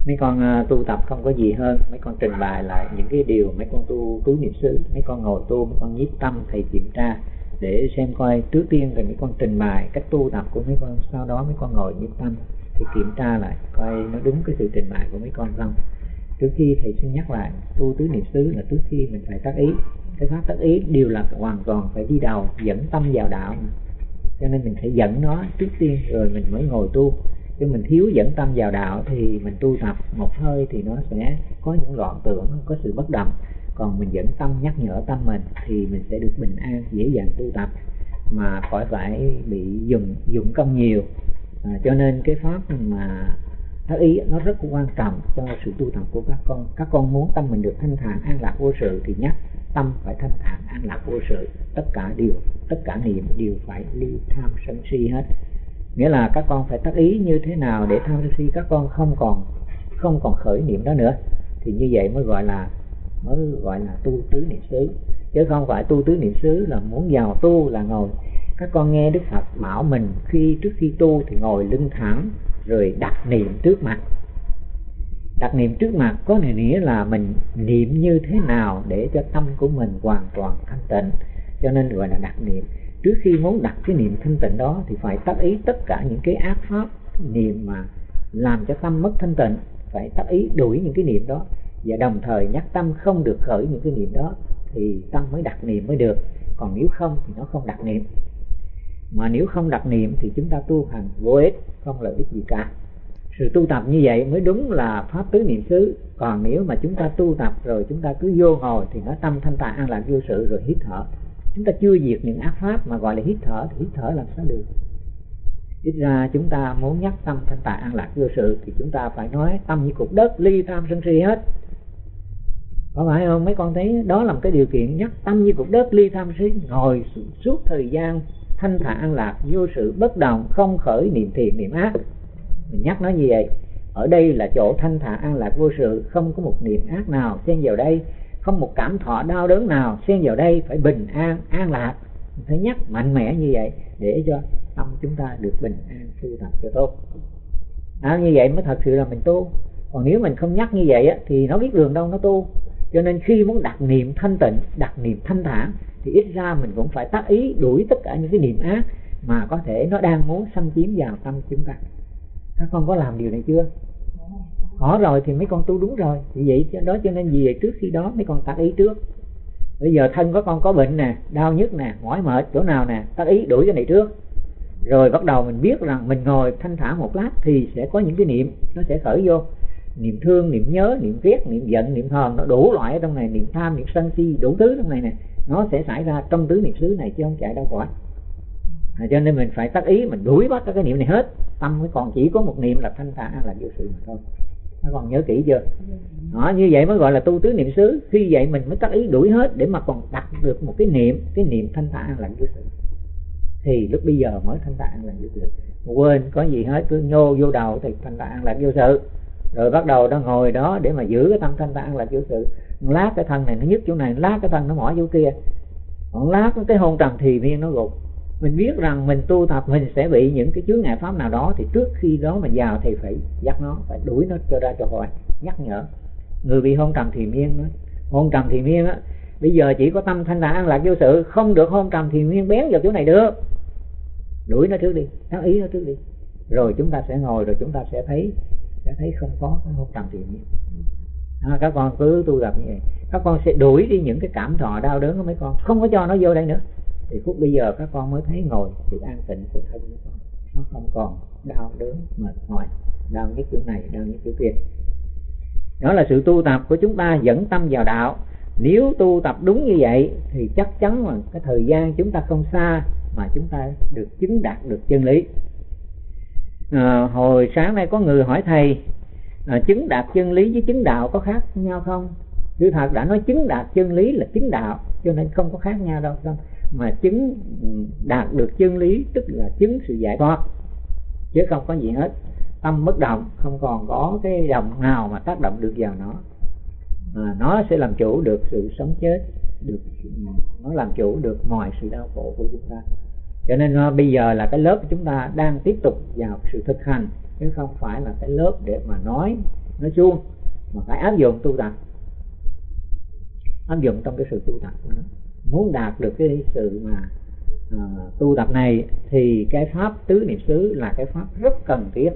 Mấy con tu tập không có gì hơn, mấy con trình bày lại những cái điều mấy con tu tứ niệm xứ. Mấy con ngồi tu, mấy con nhiếp tâm, thầy kiểm tra để xem coi trước tiên rồi mấy con trình bày cách tu tập của mấy con, sau đó mấy con ngồi nhiếp tâm thì kiểm tra lại coi nó đúng cái sự trình bày của mấy con không. Trước khi thầy xin nhắc lại, tu tứ niệm xứ là trước khi mình phải tác ý. Cái pháp tác ý đều là hoàn toàn phải đi đầu, dẫn tâm vào đạo, cho nên mình phải dẫn nó trước tiên rồi mình mới ngồi tu. Chứ mình thiếu dẫn tâm vào đạo thì mình tu tập một hơi thì nó sẽ có những loạn tưởng, có sự bất động. Còn mình dẫn tâm nhắc nhở tâm mình thì mình sẽ được bình an, dễ dàng tu tập mà khỏi phải bị dụng công nhiều. Cho nên cái pháp mà tác ý nó rất quan trọng cho sự tu tập của các con. Các con muốn tâm mình được thanh thản an lạc vô sự thì nhắc tâm phải thanh thản an lạc vô sự. Tất cả niệm đều phải ly tham sân si hết. Nghĩa là các con phải tác ý như thế nào để tham sân si các con không còn khởi niệm đó nữa, thì như vậy mới gọi là tu tứ niệm xứ. Chứ không phải tu tứ niệm xứ là muốn vào tu là ngồi. Các con nghe Đức Phật bảo mình trước khi tu thì ngồi lưng thẳng rồi đặt niệm trước mặt. Đặt niệm trước mặt có nghĩa là mình niệm như thế nào để cho tâm của mình hoàn toàn thanh tịnh, cho nên gọi là đặt niệm. Trước khi muốn đặt cái niệm thanh tịnh đó thì phải tác ý tất cả những cái ác pháp niệm mà làm cho tâm mất thanh tịnh, phải tác ý đuổi những cái niệm đó, và đồng thời nhắc tâm không được khởi những cái niệm đó thì tâm mới đặt niệm mới được. Còn nếu không thì nó không đặt niệm. Mà nếu không đặt niệm thì chúng ta tu hành vô ích, không lợi ích gì cả. Sự tu tập như vậy mới đúng là pháp tứ niệm xứ. Còn nếu mà chúng ta tu tập rồi chúng ta cứ vô ngồi thì nó tâm thanh tạng an lạc vô sự rồi hít thở. Chúng ta chưa diệt những ác pháp mà gọi là hít thở thì hít thở làm sao được. Ít ra chúng ta muốn nhắc tâm thanh tạng an lạc vô sự thì chúng ta phải nói tâm như cục đất, ly tham sân si hết. Có phải không? Mấy con thấy đó là một cái điều kiện nhắc tâm như cục đất, ly tham sân si, ngồi suốt thời gian thanh thản an lạc vô sự bất động, không khởi niệm thiện niệm ác. Mình nhắc nó như vậy. Ở đây là chỗ thanh thản an lạc vô sự, không có một niệm ác nào xen vào đây, không một cảm thọ đau đớn nào xen vào đây, phải bình an an lạc. Mình phải nhắc mạnh mẽ như vậy để cho tâm chúng ta được bình an tu tập cho tốt. Như vậy mới thật sự là mình tu. Còn nếu mình không nhắc như vậy thì nó biết đường đâu nó tu. Cho nên khi muốn đặt niệm thanh tịnh, đặt niệm thanh thản thì ít ra mình cũng phải tác ý đuổi tất cả những cái niệm ác mà có thể nó đang muốn xâm chiếm vào tâm chúng ta. Các con có làm điều này chưa? Có rồi thì mấy con tu đúng rồi. Thì vậy đó, cho nên vì vậy trước khi đó mấy con tác ý trước. Bây giờ thân có con có bệnh nè, đau nhức nè, mỏi mệt chỗ nào nè, tác ý đuổi cái này trước. Rồi bắt đầu mình biết rằng mình ngồi thanh thản một lát thì sẽ có những cái niệm nó sẽ khởi vô. Niệm thương, niệm nhớ, niệm ghét, niệm giận, niệm hờn, nó đủ loại ở trong này, niệm tham, niệm sân si, đủ thứ trong này nè. Nó sẽ xảy ra trong tứ niệm xứ này chứ không chạy đâu khỏi. Cho nên mình phải tác ý, mình đuổi bắt cái niệm này hết. Tâm mới còn chỉ có một niệm là thanh thản là vô sự mà thôi. Các con nhớ kỹ chưa? Đó, như vậy mới gọi là tu tứ niệm xứ. Khi vậy mình mới tác ý đuổi hết để mà còn đặt được một cái niệm thanh thản là vô sự. Thì lúc bây giờ mới thanh thản là vô sự. Quên có gì hết, cứ nhô vô đầu thì thanh thản là vô sự. Rồi bắt đầu nó ngồi đó để mà giữ cái tâm thanh thản là vô sự. Lát cái thân này nó nhức chỗ này, lát cái thân nó mỏi chỗ kia. Còn lát cái hôn trầm thì miên nó gục. Mình biết rằng mình tu tập mình sẽ bị những cái chướng ngại pháp nào đó, thì trước khi đó mà vào thì phải dắt nó, phải đuổi nó cho ra cho khỏi, nhắc nhở. Người bị hôn trầm thì miên đó. Hôn trầm thì miên á, bây giờ chỉ có tâm thanh thản an lạc vô sự, không được hôn trầm thì miên bén vào chỗ này được. Đuổi nó trước đi, tác ý nó trước đi. Rồi chúng ta sẽ ngồi, rồi chúng ta sẽ thấy không có cái hôn trầm thì miên. Các con cứ tu tập như vậy, các con sẽ đuổi đi những cái cảm thọ đau đớn của mấy con, không có cho nó vô đây nữa. Thì phút bây giờ các con mới thấy ngồi sự an tịnh của thân của con, nó không còn đau đớn mệt mỏi, đau nhất chỗ này, đau nhất chỗ kia. Đó là sự tu tập của chúng ta dẫn tâm vào đạo. Nếu tu tập đúng như vậy thì chắc chắn là cái thời gian chúng ta không xa mà chúng ta được chứng đạt được chân lý. Hồi sáng nay có người hỏi thầy, chứng đạt chân lý với chứng đạo có khác nhau không? Sư Thật đã nói chứng đạt chân lý là chứng đạo, cho nên không có khác nhau đâu. Mà chứng đạt được chân lý tức là chứng sự giải thoát, chứ không có gì hết. Tâm bất động, không còn có cái động nào mà tác động được vào nó. Nó sẽ làm chủ được sự sống chết, nó làm chủ được mọi sự đau khổ của chúng ta. Cho nên bây giờ là cái lớp chúng ta đang tiếp tục vào sự thực hành, chứ không phải là cái lớp để mà nói nói suông, mà phải áp dụng tu tập, áp dụng trong cái sự tu tập của nó. Muốn đạt được cái sự mà tu tập này thì cái pháp tứ niệm xứ là cái pháp rất cần thiết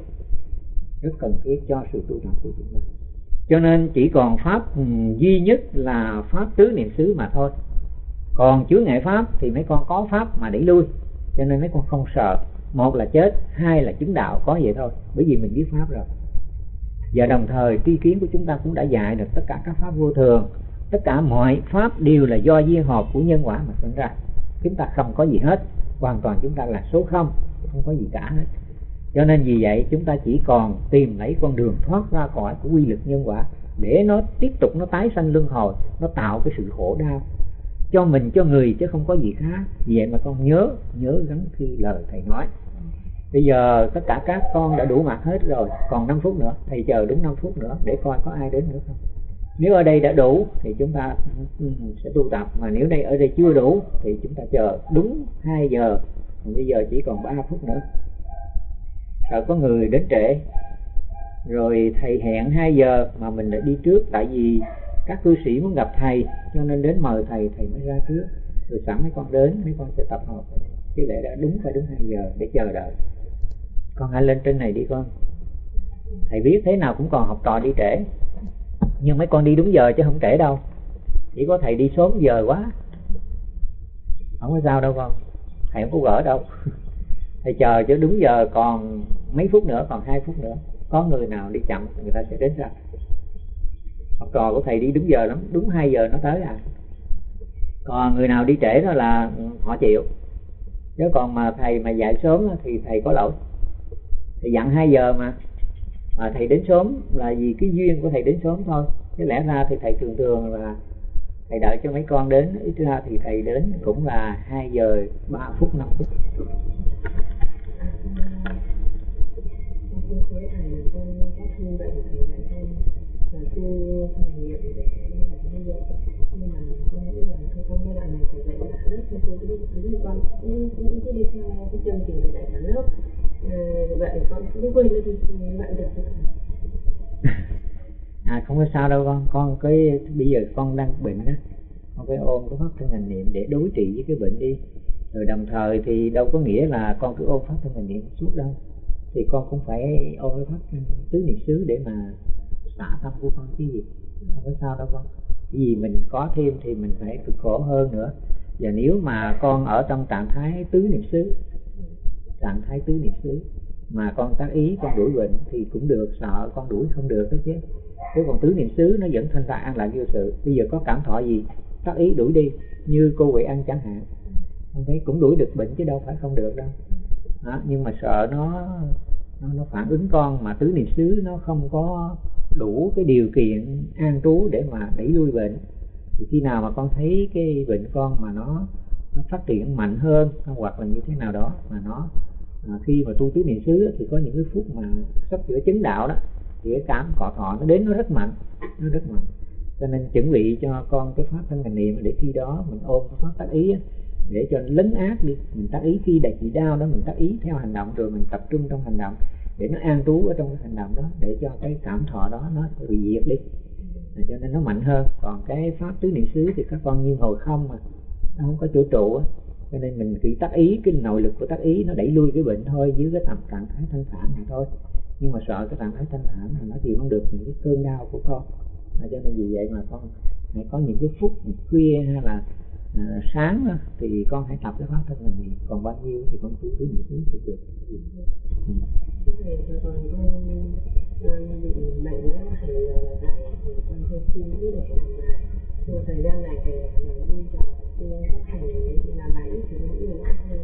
cho sự tu tập của chúng ta. Cho nên chỉ còn pháp duy nhất là pháp tứ niệm xứ mà thôi. Còn chướng ngại pháp thì mấy con có pháp mà đẩy lui, cho nên mấy con không sợ. Một là chết, hai là chứng đạo, có vậy thôi, bởi vì mình biết pháp rồi. Và đồng thời tri kiến của chúng ta cũng đã dạy được tất cả các pháp vô thường, tất cả mọi pháp đều là do duyên hợp của nhân quả mà sinh ra. Chúng ta không có gì hết, hoàn toàn chúng ta là số không có gì cả hết. Cho nên vì vậy chúng ta chỉ còn tìm lấy con đường thoát ra khỏi của quy luật nhân quả, để nó tiếp tục nó tái sanh luân hồi, nó tạo cái sự khổ đau cho mình, cho người, chứ không có gì khác. Vì vậy mà con nhớ gắn khi lời thầy nói. Bây giờ tất cả các con đã đủ mặt hết rồi, còn 5 phút nữa, thầy chờ đúng 5 phút nữa để coi có ai đến nữa không. Nếu ở đây đã đủ thì chúng ta sẽ tu tập, mà nếu ở đây chưa đủ thì chúng ta chờ đúng 2 giờ. Bây giờ chỉ còn 3 phút nữa. Sợ có người đến trễ, rồi thầy hẹn 2 giờ mà mình đã đi trước, tại vì các cư sĩ muốn gặp thầy cho nên đến mời thầy mới ra trước, rồi sẵn mấy con đến, mấy con sẽ tập hợp, chứ lẽ đã phải đúng 2 giờ để chờ đợi. Con hãy lên trên này đi con. Thầy biết thế nào cũng còn học trò đi trễ, nhưng mấy con đi đúng giờ chứ không trễ đâu. Chỉ có thầy đi sớm giờ quá, không có sao đâu con, thầy không có gỡ đâu. Thầy chờ chứ đúng giờ, còn mấy phút nữa, còn 2 phút nữa. Có người nào đi chậm người ta sẽ đến ra. Học trò của thầy đi đúng giờ lắm, đúng 2 giờ nó tới à. Còn người nào đi trễ đó là họ chịu. Chứ còn mà thầy mà dạy sớm thì thầy có lỗi. Thầy dặn 2 giờ mà thầy đến sớm là vì cái duyên của thầy đến sớm thôi. Chứ lẽ ra thì thầy thường là thầy đợi cho mấy con đến, ít ra thì thầy đến cũng là 2 giờ 3 phút 5 phút. Không có sao đâu con cái bây giờ con đang bệnh á, con phải ôn cái pháp thân hành niệm để đối trị với cái bệnh đi. Rồi đồng thời thì đâu có nghĩa là con cứ ôn pháp thân hành niệm suốt đâu, thì con cũng phải ôn cái pháp tứ niệm xứ để mà xả tâm của con chứ gì. Không có sao đâu con, cái gì mình có thêm thì mình phải cực khổ hơn nữa. Và nếu mà con ở trong trạng thái tứ niệm xứ, mà con tác ý con đuổi bệnh thì cũng được, sợ con đuổi không được đó chứ. Chứ còn tứ niệm xứ nó vẫn thanh thản an lạc vô sự. Bây giờ có cảm thọ gì tác ý đuổi đi, như cô Huệ Ăn chẳng hạn, con thấy cũng đuổi được bệnh chứ đâu phải không được đâu. Nhưng mà sợ nó phản ứng con, mà tứ niệm xứ nó không có đủ cái điều kiện an trú để mà đẩy lui bệnh. Thì khi nào mà con thấy cái bệnh con mà nó phát triển mạnh hơn, hoặc là như thế nào đó mà nó khi mà tu tứ niệm xứ thì có những cái phút mà sắp sửa chứng đạo đó, thì cái cảm cọ thọ nó đến nó rất mạnh. Cho nên chuẩn bị cho con cái pháp thân hành niệm, để khi đó mình ôm cái pháp tác ý để cho lấn át đi. Mình tác ý khi đạt bị đau đó, mình tác ý theo hành động, rồi mình tập trung trong hành động để nó an trú ở trong cái hành động đó, để cho cái cảm thọ đó nó bị diệt đi, cho nên nó mạnh hơn. Còn cái pháp tứ niệm xứ thì các con như ngồi không mà nó không có chỗ trụ á, cho nên mình chỉ tác ý, cái nội lực của tác ý nó đẩy lui cái bệnh thôi, dưới cái trạng thái thanh thản này thôi. Nhưng mà sợ cái trạng thái thanh thản này nó chịu không được những cái cơn đau của con. Cho nên vì vậy mà con hãy có những cái phút khuya hay là sáng đó, thì con hãy tập cái pháp thân hành niệm. Còn bao nhiêu thì con cứ niệm xứ thì được. Thầy còn con bị bệnh đó, thầy tại con hơi suy nghĩ để làm bài. Một thời gian này thầy đi vào các thầy làm bài thì con nghĩ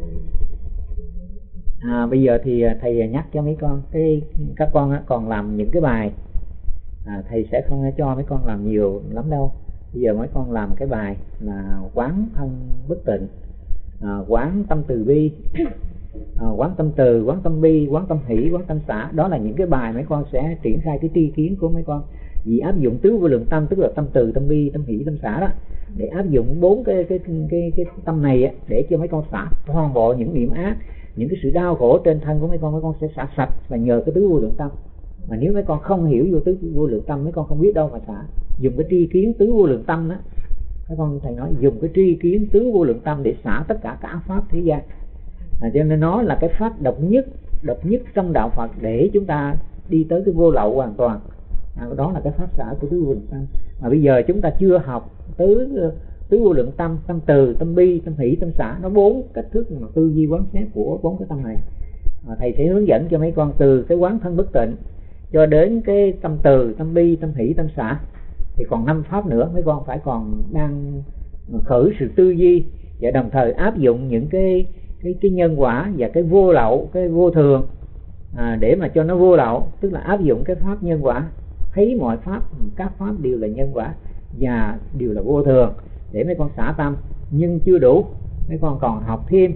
là bây giờ thì thầy nhắc cho mấy con, các con còn làm những cái bài, thầy sẽ không cho mấy con làm nhiều lắm đâu. Bây giờ mấy con làm cái bài là quán thân bất tịnh, quán tâm từ bi, quán tâm từ, quán tâm bi, quán tâm hỷ, quán tâm xả. Đó là những cái bài mấy con sẽ triển khai cái tri kiến của mấy con. Vì áp dụng tứ vô lượng tâm, tức là tâm từ, tâm bi, tâm hỷ, tâm xả đó, để áp dụng 4 cái tâm này á, để cho mấy con xả toàn bộ những niệm ác, những cái sự đau khổ trên thân của mấy con sẽ xả sạch, và nhờ cái tứ vô lượng tâm Mà nếu mấy con không hiểu vô tứ vô lượng tâm, mấy con không biết đâu mà xả. Dùng cái tri kiến tứ vô lượng tâm đó, các con thầy nói dùng cái tri kiến tứ vô lượng tâm để xả tất cả các pháp thế gian. Cho nên nó là cái pháp độc nhất trong đạo Phật để chúng ta đi tới cái vô lậu hoàn toàn. Đó là cái pháp xả của tứ vô lượng tâm. Mà bây giờ chúng ta chưa học tứ vô lượng tâm, tâm từ, tâm bi, tâm hỷ, tâm xả. Nó 4 cách thức mà tư duy quán xét của 4 cái tâm này. Thầy sẽ hướng dẫn cho mấy con từ cái quán thân bất tịnh cho đến cái tâm từ, tâm bi, tâm hỷ, tâm xả. Thì còn 5 pháp nữa mấy con phải còn đang khởi sự tư duy và đồng thời áp dụng những cái nhân quả và cái vô lậu, cái vô thường để mà cho nó vô lậu, tức là áp dụng cái pháp nhân quả, thấy mọi pháp, các pháp đều là nhân quả và đều là vô thường để mấy con xả tâm. Nhưng chưa đủ, mấy con còn học thêm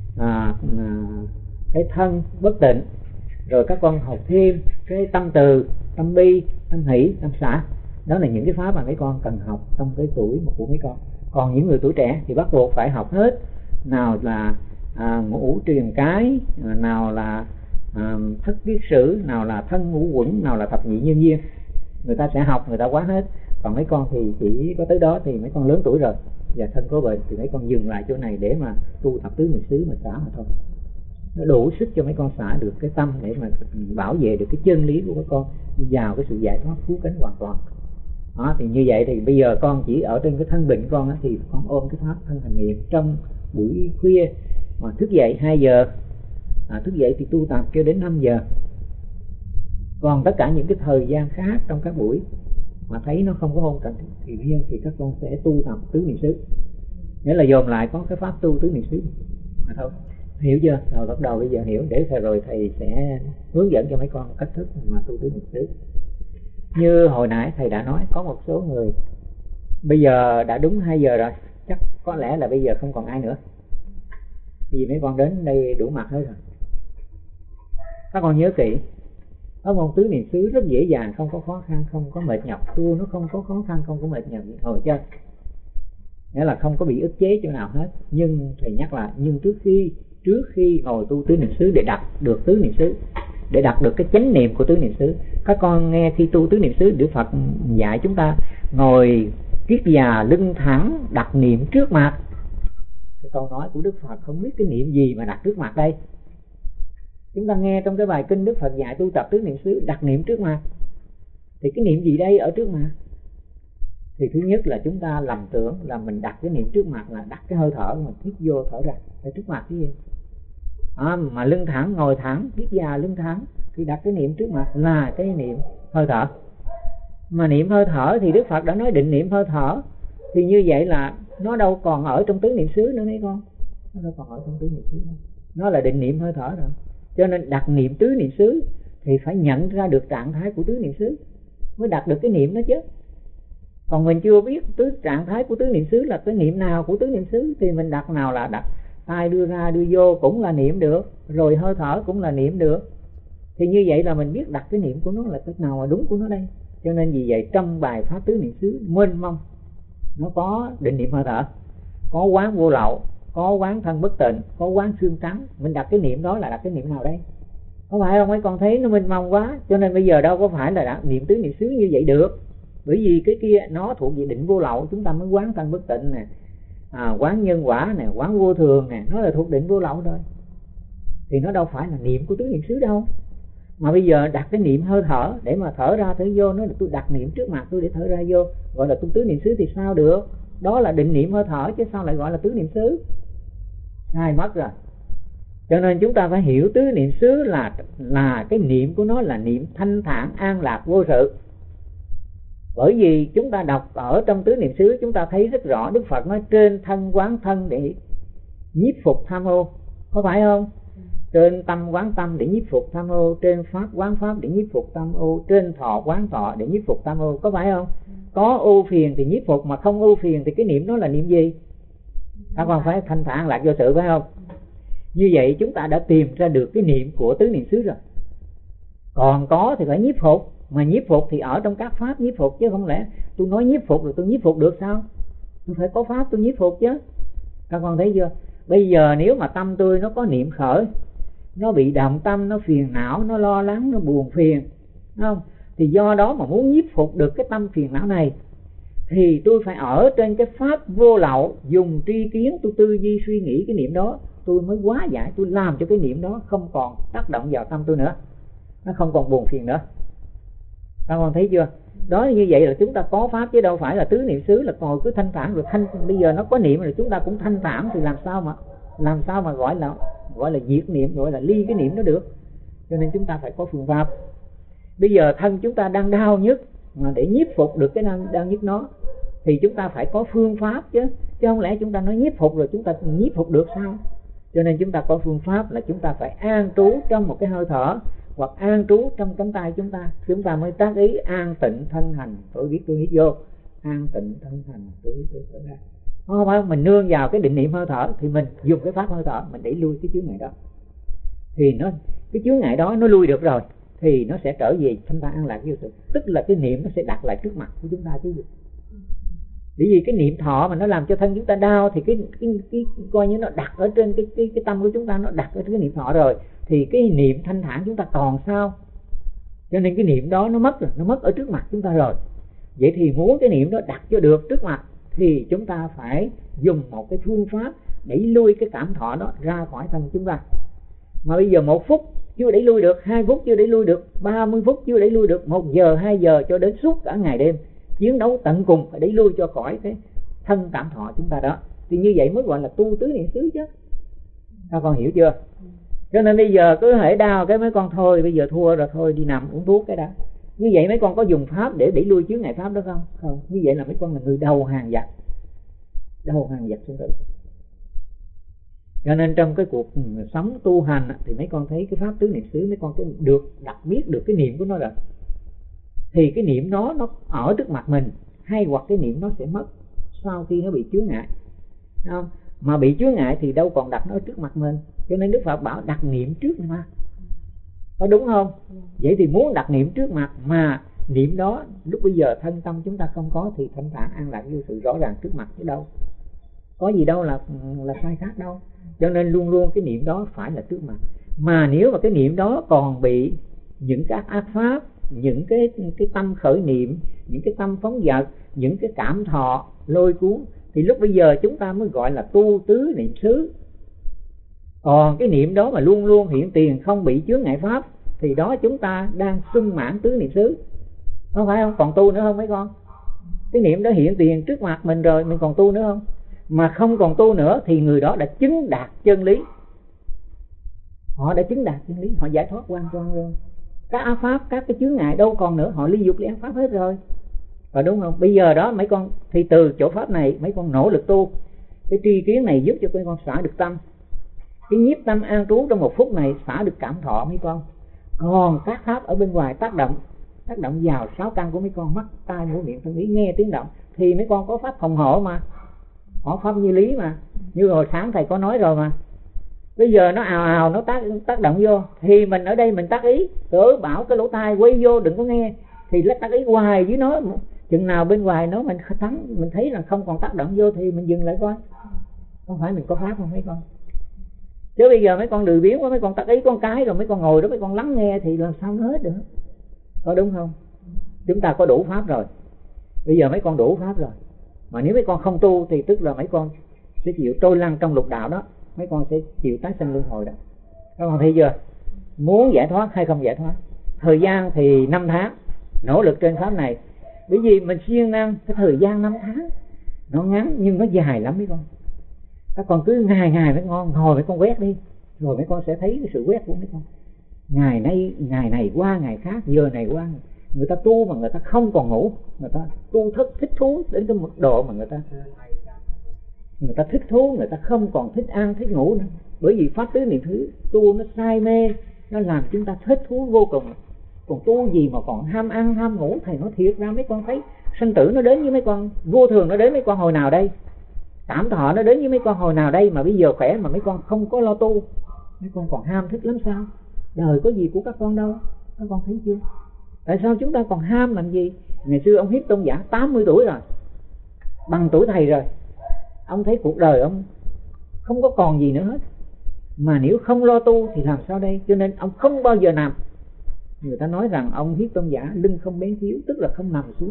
cái thân bất tịnh, rồi các con học thêm cái tâm từ, tâm bi, tâm hỷ, tâm xả. Đó là những cái pháp mà mấy con cần học trong cái tuổi của mấy con. Còn những người tuổi trẻ thì bắt buộc phải học hết, nào là ngũ truyền cái, nào là thất kiết sử, nào là thân ngũ quẩn, nào là thập nhị nhân duyên. Người ta sẽ học, người ta quán hết. Còn mấy con thì chỉ có tới đó thì mấy con lớn tuổi rồi và thân có bệnh thì mấy con dừng lại chỗ này để mà tu tập tứ niệm xứ mà xả mà thôi. Nó đủ sức cho mấy con xả được cái tâm để mà bảo vệ được cái chân lý của các con vào cái sự giải thoát cứu cánh hoàn toàn. Đó, thì như vậy thì bây giờ con chỉ ở trên cái thân bệnh con thì con ôm cái pháp thân hành niệm trong buổi khuya mà thức dậy 2 giờ, thức dậy thì tu tập cho đến 5 giờ. Còn tất cả những cái thời gian khác trong các buổi mà thấy nó không có hôn trầm thì riêng thì các con sẽ tu tập tứ niệm xứ, nghĩa là dồn lại có cái pháp tu tứ niệm xứ mà thôi. Hiểu chưa? Rồi bắt đầu bây giờ hiểu để rồi thầy sẽ hướng dẫn cho mấy con cách thức mà tu tứ niệm xứ. Như hồi nãy thầy đã nói, có một số người bây giờ đã đúng 2 giờ rồi, chắc có lẽ là bây giờ không còn ai nữa, vì mấy con đến đây đủ mặt hết rồi. Các con nhớ kỹ, ở môn tứ niệm xứ rất dễ dàng, không có khó khăn, không có mệt nhọc, tu nó không có khó khăn, không có mệt nhọc hồi chưa, nghĩa là không có bị ức chế chỗ nào hết. Nhưng thầy nhắc lại, nhưng trước khi ngồi tu tứ niệm xứ để đạt được tứ niệm xứ, để đạt được cái chánh niệm của tứ niệm xứ, các con nghe khi tu tứ niệm xứ, Đức Phật dạy chúng ta ngồi kiết già lưng thẳng đặt niệm trước mặt. Cái câu nói của Đức Phật không biết cái niệm gì mà đặt trước mặt đây. Chúng ta nghe trong cái bài kinh Đức Phật dạy tu tập tứ niệm xứ đặt niệm trước mặt, thì cái niệm gì đây ở trước mặt? Thì thứ nhất là chúng ta lầm tưởng là mình đặt cái niệm trước mặt là đặt cái hơi thở mà hít vô thở ra ở trước mặt cái gì. Mà lưng thẳng, ngồi thẳng, kiết già lưng thẳng thì đặt cái niệm trước mặt là cái niệm hơi thở. Mà niệm hơi thở thì Đức Phật đã nói định niệm hơi thở, thì như vậy là nó đâu còn ở trong tứ niệm xứ nữa mấy con, nó đâu còn ở trong tứ niệm xứ nữa, nó là định niệm hơi thở rồi. Cho nên đặt niệm tứ niệm xứ thì phải nhận ra được trạng thái của tứ niệm xứ mới đặt được cái niệm đó chứ. Còn mình chưa biết trạng thái của tứ niệm xứ là cái niệm nào của tứ niệm xứ thì mình đặt nào là đặt tay đưa ra đưa vô cũng là niệm được, rồi hơi thở cũng là niệm được. Thì như vậy là mình biết đặt cái niệm của nó là cái nào là đúng của nó đây. Cho nên vì vậy trong bài pháp tứ niệm xứ mênh mông, nó có định niệm hơi thở, có quán vô lậu, có quán thân bất tịnh, có quán xương trắng. Mình đặt cái niệm đó là đặt cái niệm nào đây? Có phải không mấy con thấy nó mênh mông quá? Cho nên bây giờ đâu có phải là đặt niệm tứ niệm xứ như vậy được. Bởi vì cái kia nó thuộc về định vô lậu, chúng ta mới quán thân bất tịnh nè, quán nhân quả nè, quán vô thường nè, nó là thuộc định vô lậu thôi. Thì nó đâu phải là niệm của tứ niệm xứ đâu. Mà bây giờ đặt cái niệm hơi thở để mà thở ra thở vô, nó là tôi đặt niệm trước mặt tôi để thở ra vô, gọi là tu tứ niệm xứ thì sao được? Đó là định niệm hơi thở chứ sao lại gọi là tứ niệm xứ? Sai mất rồi. Cho nên chúng ta phải hiểu tứ niệm xứ là cái niệm của nó là niệm thanh thản an lạc vô sự. Bởi vì chúng ta đọc ở trong tứ niệm xứ chúng ta thấy rất rõ Đức Phật nói trên thân quán thân để nhiếp phục tham ô, có phải không? Trên tâm quán tâm để nhiếp phục tham ô, trên pháp quán pháp để nhiếp phục tham ô, trên thọ quán thọ để nhiếp phục tham ô, có phải không? Có ưu phiền thì nhiếp phục, mà không ưu phiền thì cái niệm đó là niệm gì? Các con phải thanh thản lạc vô sự, phải không? Như vậy chúng ta đã tìm ra được cái niệm của tứ niệm xứ rồi. Còn có thì phải nhiếp phục, mà nhiếp phục thì ở trong các pháp nhiếp phục, chứ không lẽ tôi nói nhiếp phục rồi tôi nhiếp phục được sao? Tôi phải có pháp tôi nhiếp phục chứ. Các con thấy chưa? Bây giờ nếu mà tâm tôi nó có niệm khởi, nó bị động tâm, nó phiền não, nó lo lắng, nó buồn phiền, đúng không? Thì do đó mà muốn nhiếp phục được cái tâm phiền não này thì tôi phải ở trên cái pháp vô lậu, dùng tri kiến, tôi tư duy suy nghĩ cái niệm đó, tôi mới hóa giải, tôi làm cho cái niệm đó không còn tác động vào tâm tôi nữa, nó không còn buồn phiền nữa. Các con thấy chưa? Đó, như vậy là chúng ta có pháp chứ đâu phải là tứ niệm xứ là còn cứ thanh thản rồi bây giờ nó có niệm rồi chúng ta cũng thanh thản thì làm sao mà gọi là diệt niệm, gọi là ly cái niệm đó được. Cho nên chúng ta phải có phương pháp. Bây giờ thân chúng ta đang đau nhức, mà để nhiếp phục được cái đau nhức nó thì chúng ta phải có phương pháp chứ không lẽ chúng ta nói nhiếp phục rồi chúng ta nhiếp phục được sao? Cho nên chúng ta có phương pháp là chúng ta phải an trú trong một cái hơi thở, hoặc an trú trong cánh tay chúng ta mới tác ý an tịnh thân hành, tôi biết tôi hít vô, an tịnh thân hành, tôi biết tôi thở ra. Không phải mình nương vào cái định niệm hơi thở, thì mình dùng cái pháp hơi thở mình đẩy lui cái chướng ngại đó, thì cái chướng ngại đó nó lui được rồi thì nó sẽ trở về thanh thản an lạc vô sự, tức là cái niệm nó sẽ đặt lại trước mặt của chúng ta chứ gì. Bởi vì cái niệm thọ mà nó làm cho thân chúng ta đau thì cái coi như nó đặt ở trên cái tâm của chúng ta, nó đặt ở cái niệm thọ rồi thì cái niệm thanh thản chúng ta còn sao? Cho nên cái niệm đó nó mất rồi, nó mất ở trước mặt chúng ta rồi. Vậy thì muốn cái niệm đó đặt cho được trước mặt thì chúng ta phải dùng một cái phương pháp đẩy lui cái cảm thọ đó ra khỏi thân chúng ta. Mà bây giờ 1 phút chưa đẩy lui được, 2 phút chưa đẩy lui được, 30 phút chưa đẩy lui được, 1 giờ, 2 giờ cho đến suốt cả ngày đêm chiến đấu tận cùng phải đẩy lui cho khỏi cái thân cảm thọ chúng ta đó. Thì như vậy mới gọi là tu tứ niệm xứ chứ. Các con hiểu chưa? Cho nên bây giờ cứ hễ đau cái mấy con thôi, bây giờ thua rồi thôi đi nằm uống thuốc cái đã. Như vậy mấy con có dùng pháp để đẩy lui chướng ngại pháp đó không? Không. Như vậy là mấy con là người đầu hàng giặc sinh tử. Cho nên trong cái cuộc sống tu hành thì mấy con thấy cái pháp tứ niệm xứ, mấy con cái được đặc biết được cái niệm của nó rồi. Thì cái niệm nó ở trước mặt mình, hay hoặc cái niệm nó sẽ mất sau khi nó bị chướng ngại, không? Mà bị chướng ngại thì đâu còn đặt nó trước mặt mình. Cho nên Đức Phật bảo đặt niệm trước mà, có đúng không? Vậy thì muốn đặt niệm trước mặt mà niệm đó lúc bây giờ thân tâm chúng ta không có thì thanh thản an lạc như sự rõ ràng trước mặt chứ đâu có gì đâu là sai khác đâu. Cho nên luôn luôn cái niệm đó phải là trước mặt. Mà nếu mà cái niệm đó còn bị những các ác pháp, những cái tâm khởi niệm, những cái tâm phóng dật, những cái cảm thọ lôi cuốn thì lúc bây giờ chúng ta mới gọi là tu tứ niệm xứ. Còn cái niệm đó mà luôn luôn hiện tiền không bị chướng ngại pháp thì đó chúng ta đang sung mãn tứ niệm xứ, không phải không? Còn tu nữa không mấy con? Cái niệm đó hiện tiền trước mặt mình rồi, mình còn tu nữa không? Mà không còn tu nữa thì người đó đã chứng đạt chân lý. Họ đã chứng đạt chân lý, họ giải thoát hoàn toàn rồi. Các ác pháp, các cái chướng ngại đâu còn nữa, họ ly dục ly ác pháp hết rồi. Và đúng không? Bây giờ đó mấy con thì từ chỗ pháp này mấy con nỗ lực tu. Cái tri kiến này giúp cho mấy con xả được tâm. Cái nhiếp tâm an trú trong 1 phút này xả được cảm thọ mấy con. Còn các pháp ở bên ngoài tác động vào 6 căn của mấy con, mắt, tai, mũi, miệng, thân, ý, nghe tiếng động thì mấy con có pháp phòng hộ mà, họ pháp như lý mà, như hồi sáng thầy có nói rồi mà. Bây giờ nó ào ào nó tác động vô thì mình ở đây mình tác ý, cỡ bảo cái lỗ tai quay vô đừng có nghe thì lấy tác ý hoài với nó, chừng nào bên ngoài nó mình thắng, mình thấy là không còn tác động vô thì mình dừng lại coi. Không phải mình có pháp không mấy con? Chứ bây giờ mấy con lười biếng quá, mấy con tác ý con cái rồi mấy con ngồi đó mấy con lắng nghe thì làm sao nó hết được, có đúng không? Chúng ta có đủ pháp rồi, bây giờ mấy con đủ pháp rồi. Mà nếu mấy con không tu thì tức là mấy con sẽ chịu trôi lăn trong lục đạo đó, mấy con sẽ chịu tái sanh luân hồi đó. Các con thấy chưa? Muốn giải thoát hay không giải thoát, thời gian thì 5 tháng nỗ lực trên pháp này. Bởi vì mình siêng năng, cái thời gian 5 tháng nó ngắn nhưng nó dài lắm mấy con. Các con cứ ngày mấy con ngồi mấy con quét đi, rồi mấy con sẽ thấy cái sự quét của mấy con. Ngày này qua ngày khác, giờ này qua ngày. Người ta tu mà người ta không còn ngủ, người ta tu thích thú đến cái mức độ mà người ta thích thú, người ta không còn thích ăn thích ngủ nữa. Bởi vì pháp tứ niệm xứ tu nó say mê, nó làm chúng ta thích thú vô cùng. Còn tu gì mà còn ham ăn ham ngủ? Thầy nói thiệt ra mấy con thấy sinh tử nó đến với mấy con, vô thường nó đến mấy con hồi nào đây, cảm thọ nó đến với mấy con hồi nào đây, mà bây giờ khỏe mà mấy con không có lo tu, mấy con còn ham thích lắm sao? Đời có gì của các con đâu, các con thấy chưa? Tại sao chúng ta còn ham làm gì? Ngày xưa ông Hiếp Tôn giả 80 tuổi rồi, bằng tuổi thầy rồi, ông thấy cuộc đời ông không có còn gì nữa hết, mà nếu không lo tu thì làm sao đây? Cho nên ông không bao giờ nằm, Người ta nói rằng ông Hiết Tôn giả lưng không bén chiếu, tức là không nằm xuống.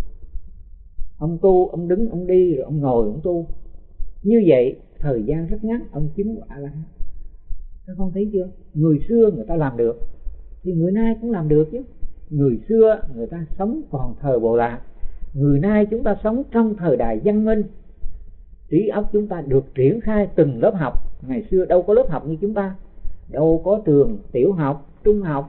Ông tu, ông đứng, ông đi, rồi ông ngồi, ông tu. Như vậy thời gian rất ngắn ông chứng quả A-la-hán. Các con thấy chưa? Người xưa người ta làm được thì người nay cũng làm được chứ. Người xưa người ta sống còn thời Bộ Lạc, người nay chúng ta sống trong thời đại văn minh. Trí óc chúng ta được triển khai từng lớp học. Ngày xưa đâu có lớp học như chúng ta, đâu có trường tiểu học, trung học.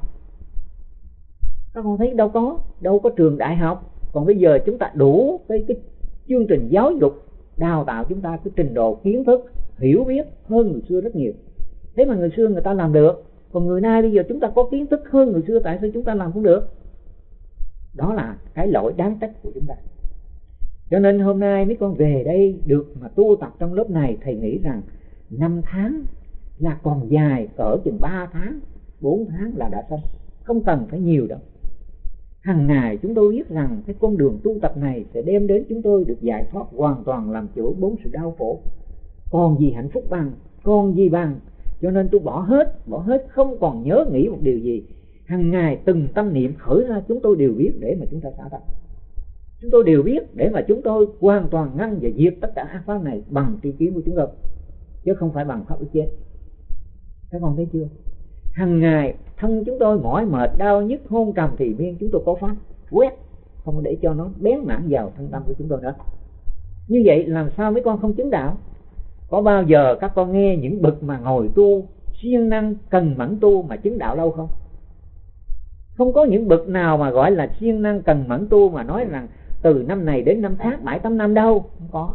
Các con thấy đâu có trường đại học. Còn bây giờ chúng ta đủ cái chương trình giáo dục đào tạo chúng ta cái trình độ kiến thức, hiểu biết hơn người xưa rất nhiều. Thế mà người xưa người ta làm được. Còn người nay bây giờ chúng ta có kiến thức hơn người xưa, tại sao chúng ta làm không được? Đó là cái lỗi đáng trách của chúng ta. Cho nên hôm nay mấy con về đây được mà tu tập trong lớp này, thầy nghĩ rằng 5 tháng là còn dài, cỡ chừng 3 tháng, 4 tháng là đã xong, không cần phải nhiều đâu. Hằng ngày chúng tôi biết rằng cái con đường tu tập này sẽ đem đến chúng tôi được giải thoát hoàn toàn, làm chủ 4 sự đau khổ. Còn gì hạnh phúc bằng, còn gì bằng. Cho nên tôi bỏ hết, không còn nhớ nghĩ một điều gì. Hằng ngày từng tâm niệm khởi ra chúng tôi đều biết để mà chúng ta xả tập. Chúng tôi đều biết để mà chúng tôi hoàn toàn ngăn và diệt tất cả ác pháp này bằng tri kiến của chúng tôi, chứ không phải bằng pháp ức chế. Các con thấy chưa? Hằng ngày thân chúng tôi mỏi mệt, đau nhức, hôn trầm thì miên, chúng tôi có pháp quét, không để cho nó bén mảng vào thân tâm của chúng tôi nữa. Như vậy làm sao mấy con không chứng đạo? Có bao giờ các con nghe những bậc mà ngồi tu siêng năng cần mẫn tu mà chứng đạo lâu không? Không có những bậc nào mà gọi là siêng năng cần mẫn tu mà nói rằng từ năm này đến năm khác 7-8 năm đâu. Không có.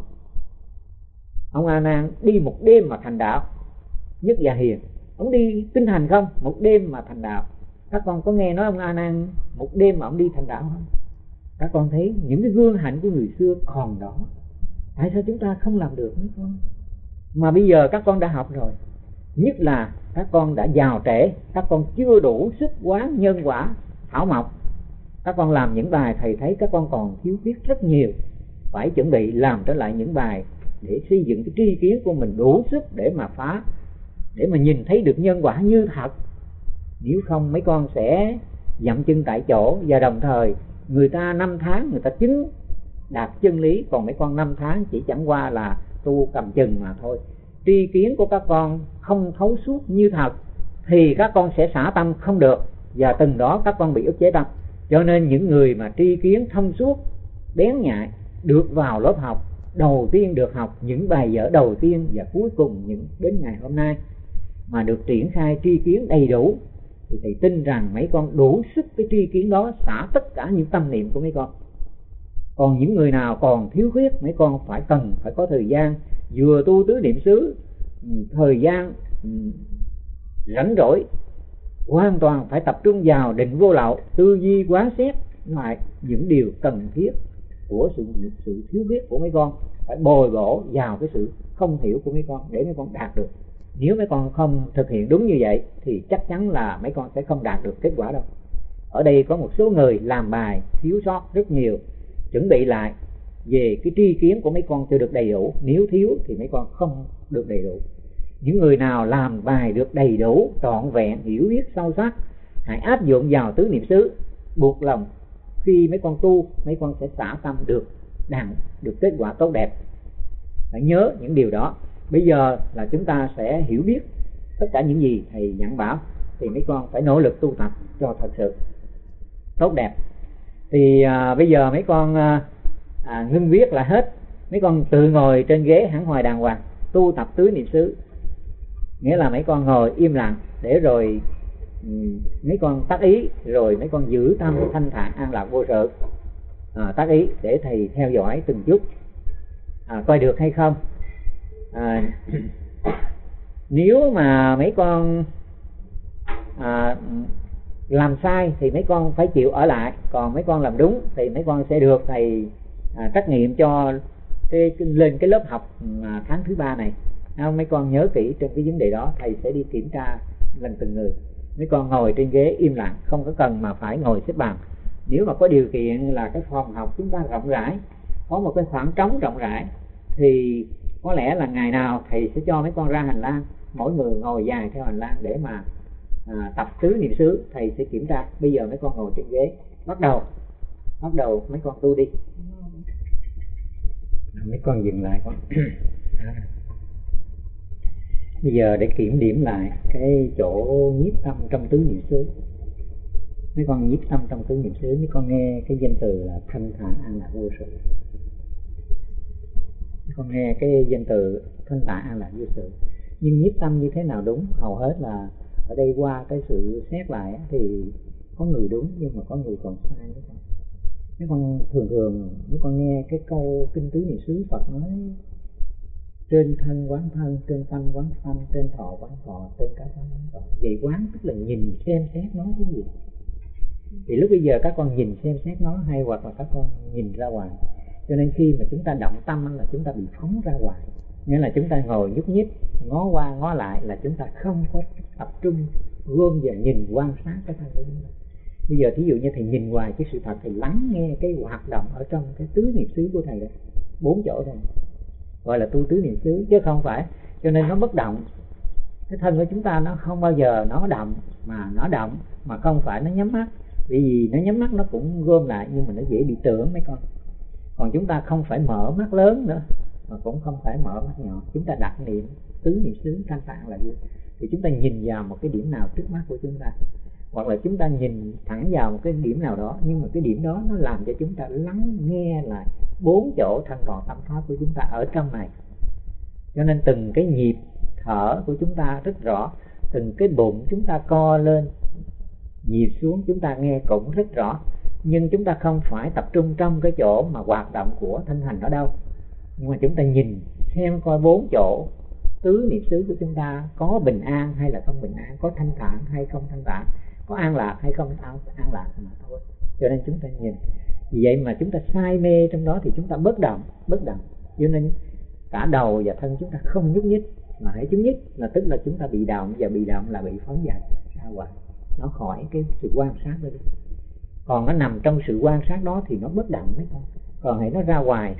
Ông A Nan đi một đêm mà thành đạo. Nhất Gia Hiền ông đi tinh hành không? Một đêm mà thành đạo. Các con có nghe nói ông A Nan một đêm mà ông đi thành đạo không? Các con thấy những cái gương hạnh của người xưa còn đó. Tại sao chúng ta không làm được mấy con? Mà bây giờ các con đã học rồi, nhất là các con đã giàu trẻ, các con chưa đủ sức quán nhân quả thảo mộc. Các con làm những bài thầy thấy các con còn thiếu khuyết rất nhiều, phải chuẩn bị làm trở lại những bài để xây dựng cái tri kiến của mình đủ sức để mà phá, để mà nhìn thấy được nhân quả như thật. Nếu không mấy con sẽ dậm chân tại chỗ, và đồng thời người ta 5 tháng người ta chứng đạt chân lý, còn mấy con 5 tháng chỉ chẳng qua là tu cầm chừng mà thôi. Tri kiến của các con không thấu suốt như thật thì các con sẽ xả tâm không được, và từng đó các con bị ức chế tâm. Cho nên những người mà tri kiến thông suốt, bén nhạy, được vào lớp học đầu tiên, được học những bài vở đầu tiên và cuối cùng những đến ngày hôm nay mà được triển khai tri kiến đầy đủ, thì thầy tin rằng mấy con đủ sức cái tri kiến đó xả tất cả những tâm niệm của mấy con. Còn những người nào còn thiếu khuyết, mấy con phải có thời gian vừa tu tứ niệm xứ, thời gian rảnh rỗi hoàn toàn phải tập trung vào định vô lậu, tư duy quán xét lại những điều cần thiết của sự thiếu khuyết của mấy con, phải bồi bổ vào cái sự không hiểu của mấy con để mấy con đạt được. Nếu mấy con không thực hiện đúng như vậy thì chắc chắn là mấy con sẽ không đạt được kết quả đâu. Ở đây có một số người làm bài thiếu sót rất nhiều, chuẩn bị lại về cái tri kiến của mấy con chưa được đầy đủ. Nếu thiếu thì mấy con không được đầy đủ. Những người nào làm bài được đầy đủ, trọn vẹn, hiểu biết sâu sắc, hãy áp dụng vào tứ niệm xứ, buộc lòng khi mấy con tu, mấy con sẽ xả tâm được kết quả tốt đẹp. Phải nhớ những điều đó. Bây giờ là chúng ta sẽ hiểu biết tất cả những gì thầy dặn bảo, thì mấy con phải nỗ lực tu tập cho thật sự tốt đẹp. Thì bây giờ mấy con ngưng viết là hết. Mấy con tự ngồi trên ghế hẳn hoài đàng hoàng, tu tập tứ niệm xứ. Nghĩa là mấy con ngồi im lặng để rồi mấy con tác ý, rồi mấy con giữ tâm thanh thản an lạc vô sự. Tác ý để thầy theo dõi từng chút, coi được hay không. Nếu mà mấy con làm sai thì mấy con phải chịu ở lại, còn mấy con làm đúng thì mấy con sẽ được thầy trắc nghiệm cho lên cái lớp học tháng thứ 3 này. Mấy con nhớ kỹ trên cái vấn đề đó, thầy sẽ đi kiểm tra lần từng người. Mấy con ngồi trên ghế im lặng, không có cần mà phải ngồi xếp bằng. Nếu mà có điều kiện là cái phòng học chúng ta rộng rãi, có một cái khoảng trống rộng rãi, thì có lẽ là ngày nào thầy sẽ cho mấy con ra hành lang, mỗi người ngồi dài theo hành lang để mà tập tứ niệm xứ, thầy sẽ kiểm tra. Bây giờ mấy con ngồi trên ghế, bắt đầu mấy con tu đi. Mấy con dừng lại con. Bây giờ để kiểm điểm lại cái chỗ nhiếp tâm trong tứ niệm xứ. Mấy con nhiếp tâm trong tứ niệm xứ, mấy con nghe cái danh từ là thanh thản an lạc vô sự. Mấy con nghe cái danh từ thanh thản an lạc vô sự. Nhưng nhiếp tâm như thế nào đúng? Hầu hết là ở đây qua cái sự xét lại thì có người đúng nhưng mà có người còn sai. Mấy con thường mấy con nghe cái câu kinh tứ niệm xứ Phật nói trên thân quán thân, trên tâm quán tâm, trên thọ quán thọ, trên cả thân quán thọ. Vậy quán tức là nhìn xem xét nó cái gì. Thì lúc bây giờ các con nhìn xem xét nó, hay hoặc là các con nhìn ra ngoài. Cho nên khi mà chúng ta động tâm là chúng ta bị phóng ra ngoài. Nghĩa là chúng ta ngồi nhúc nhích, ngó qua ngó lại là chúng ta không có tập trung gom và nhìn quan sát cái thân của chúng ta. Bây giờ thí dụ như thầy nhìn ngoài cái sự thật, thầy lắng nghe cái hoạt động ở trong cái tứ niệm xứ của thầy đó, 4 chỗ thôi, gọi là tu tứ niệm xứ chứ không phải. Cho nên nó bất động. Cái thân của chúng ta nó không bao giờ nó động, mà nó động mà không phải nó nhắm mắt. Vì nó nhắm mắt nó cũng gom lại nhưng mà nó dễ bị tưởng mấy con. Còn chúng ta không phải mở mắt lớn nữa mà cũng không phải mở mắt nhỏ. Chúng ta đặt niệm tứ niệm xứ thanh tạng là gì? Thì chúng ta nhìn vào một cái điểm nào trước mắt của chúng ta, hoặc là chúng ta nhìn thẳng vào một cái điểm nào đó, nhưng mà cái điểm đó nó làm cho chúng ta lắng nghe lại 4 chỗ thân thọ tâm pháp của chúng ta ở trong này. Cho nên từng cái nhịp thở của chúng ta rất rõ, từng cái bụng chúng ta co lên nhịp xuống chúng ta nghe cũng rất rõ. Nhưng chúng ta không phải tập trung trong cái chỗ mà hoạt động của thân hành đó đâu, nhưng mà chúng ta nhìn xem coi 4 chỗ tứ niệm xứ của chúng ta có bình an hay là không bình an, có thanh thản hay không thanh thản, có an lạc hay không an lạc mà thôi. Cho nên chúng ta nhìn. Vì vậy mà chúng ta say mê trong đó thì chúng ta bất động. Cho nên cả đầu và thân chúng ta không nhúc nhích, mà hãy nhúc nhích là tức là chúng ta bị động, và bị động là bị phóng dật ra ngoài, nó khỏi cái sự quan sát đó đi. Còn nó nằm trong sự quan sát đó thì nó bất động mấy con. Còn hãy nó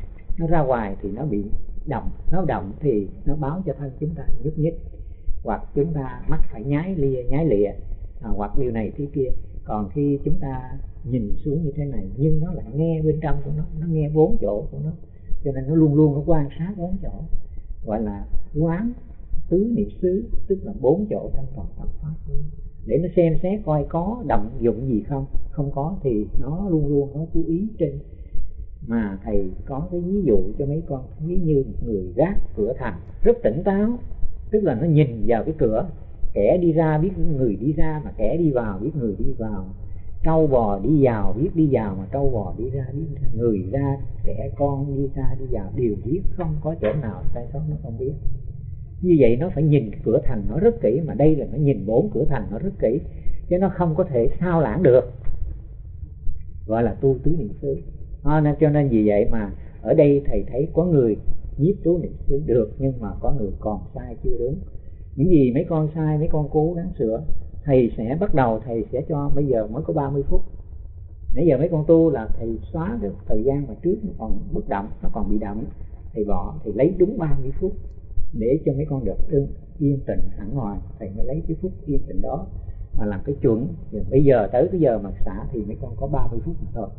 ra ngoài thì nó bị động. Nó động thì nó báo cho thân chúng ta nhúc nhích, hoặc chúng ta mắt phải nhái lịa, hoặc điều này thế kia. Còn khi chúng ta nhìn xuống như thế này, nhưng nó lại nghe bên trong của nó nghe 4 chỗ của nó, cho nên nó luôn luôn nó quan sát 4 chỗ, gọi là quán tứ niệm xứ, tức là 4 chỗ thân thọ tâm pháp, để nó xem xét coi có động dụng gì không. Không có thì nó luôn luôn nó chú ý trên. Mà thầy có cái ví dụ cho mấy con, ví như một người gác cửa thành rất tỉnh táo, tức là nó nhìn vào cái cửa, kẻ đi ra biết người đi ra, mà kẻ đi vào biết người đi vào, trâu bò đi vào biết đi vào, mà trâu bò đi ra biết đi ra, người ra kẻ con đi ra đi vào đều biết, không có chỗ nào sai sót nó không biết. Như vậy nó phải nhìn cái cửa thành nó rất kỹ, mà đây là nó nhìn 4 cửa thành nó rất kỹ, chứ nó không có thể sao lãng được, gọi là tu tứ niệm xứ. Cho nên vì vậy mà ở đây thầy thấy có người nhiếp tứ niệm xứ được, nhưng mà có người còn sai chưa đúng. Những gì mấy con sai mấy con cố gắng sửa. Thầy sẽ bắt đầu, thầy sẽ cho, bây giờ mới có 30 phút. Nãy giờ mấy con tu là thầy xóa được thời gian mà trước nó còn bất động, nó còn bị động, thầy bỏ, thầy lấy đúng 30 phút để cho mấy con được yên tĩnh hẳn ngoài. Thầy mới lấy cái phút yên tĩnh đó mà làm cái chuẩn. Bây giờ tới cái giờ mà xả thì mấy con có 30 phút mà thôi.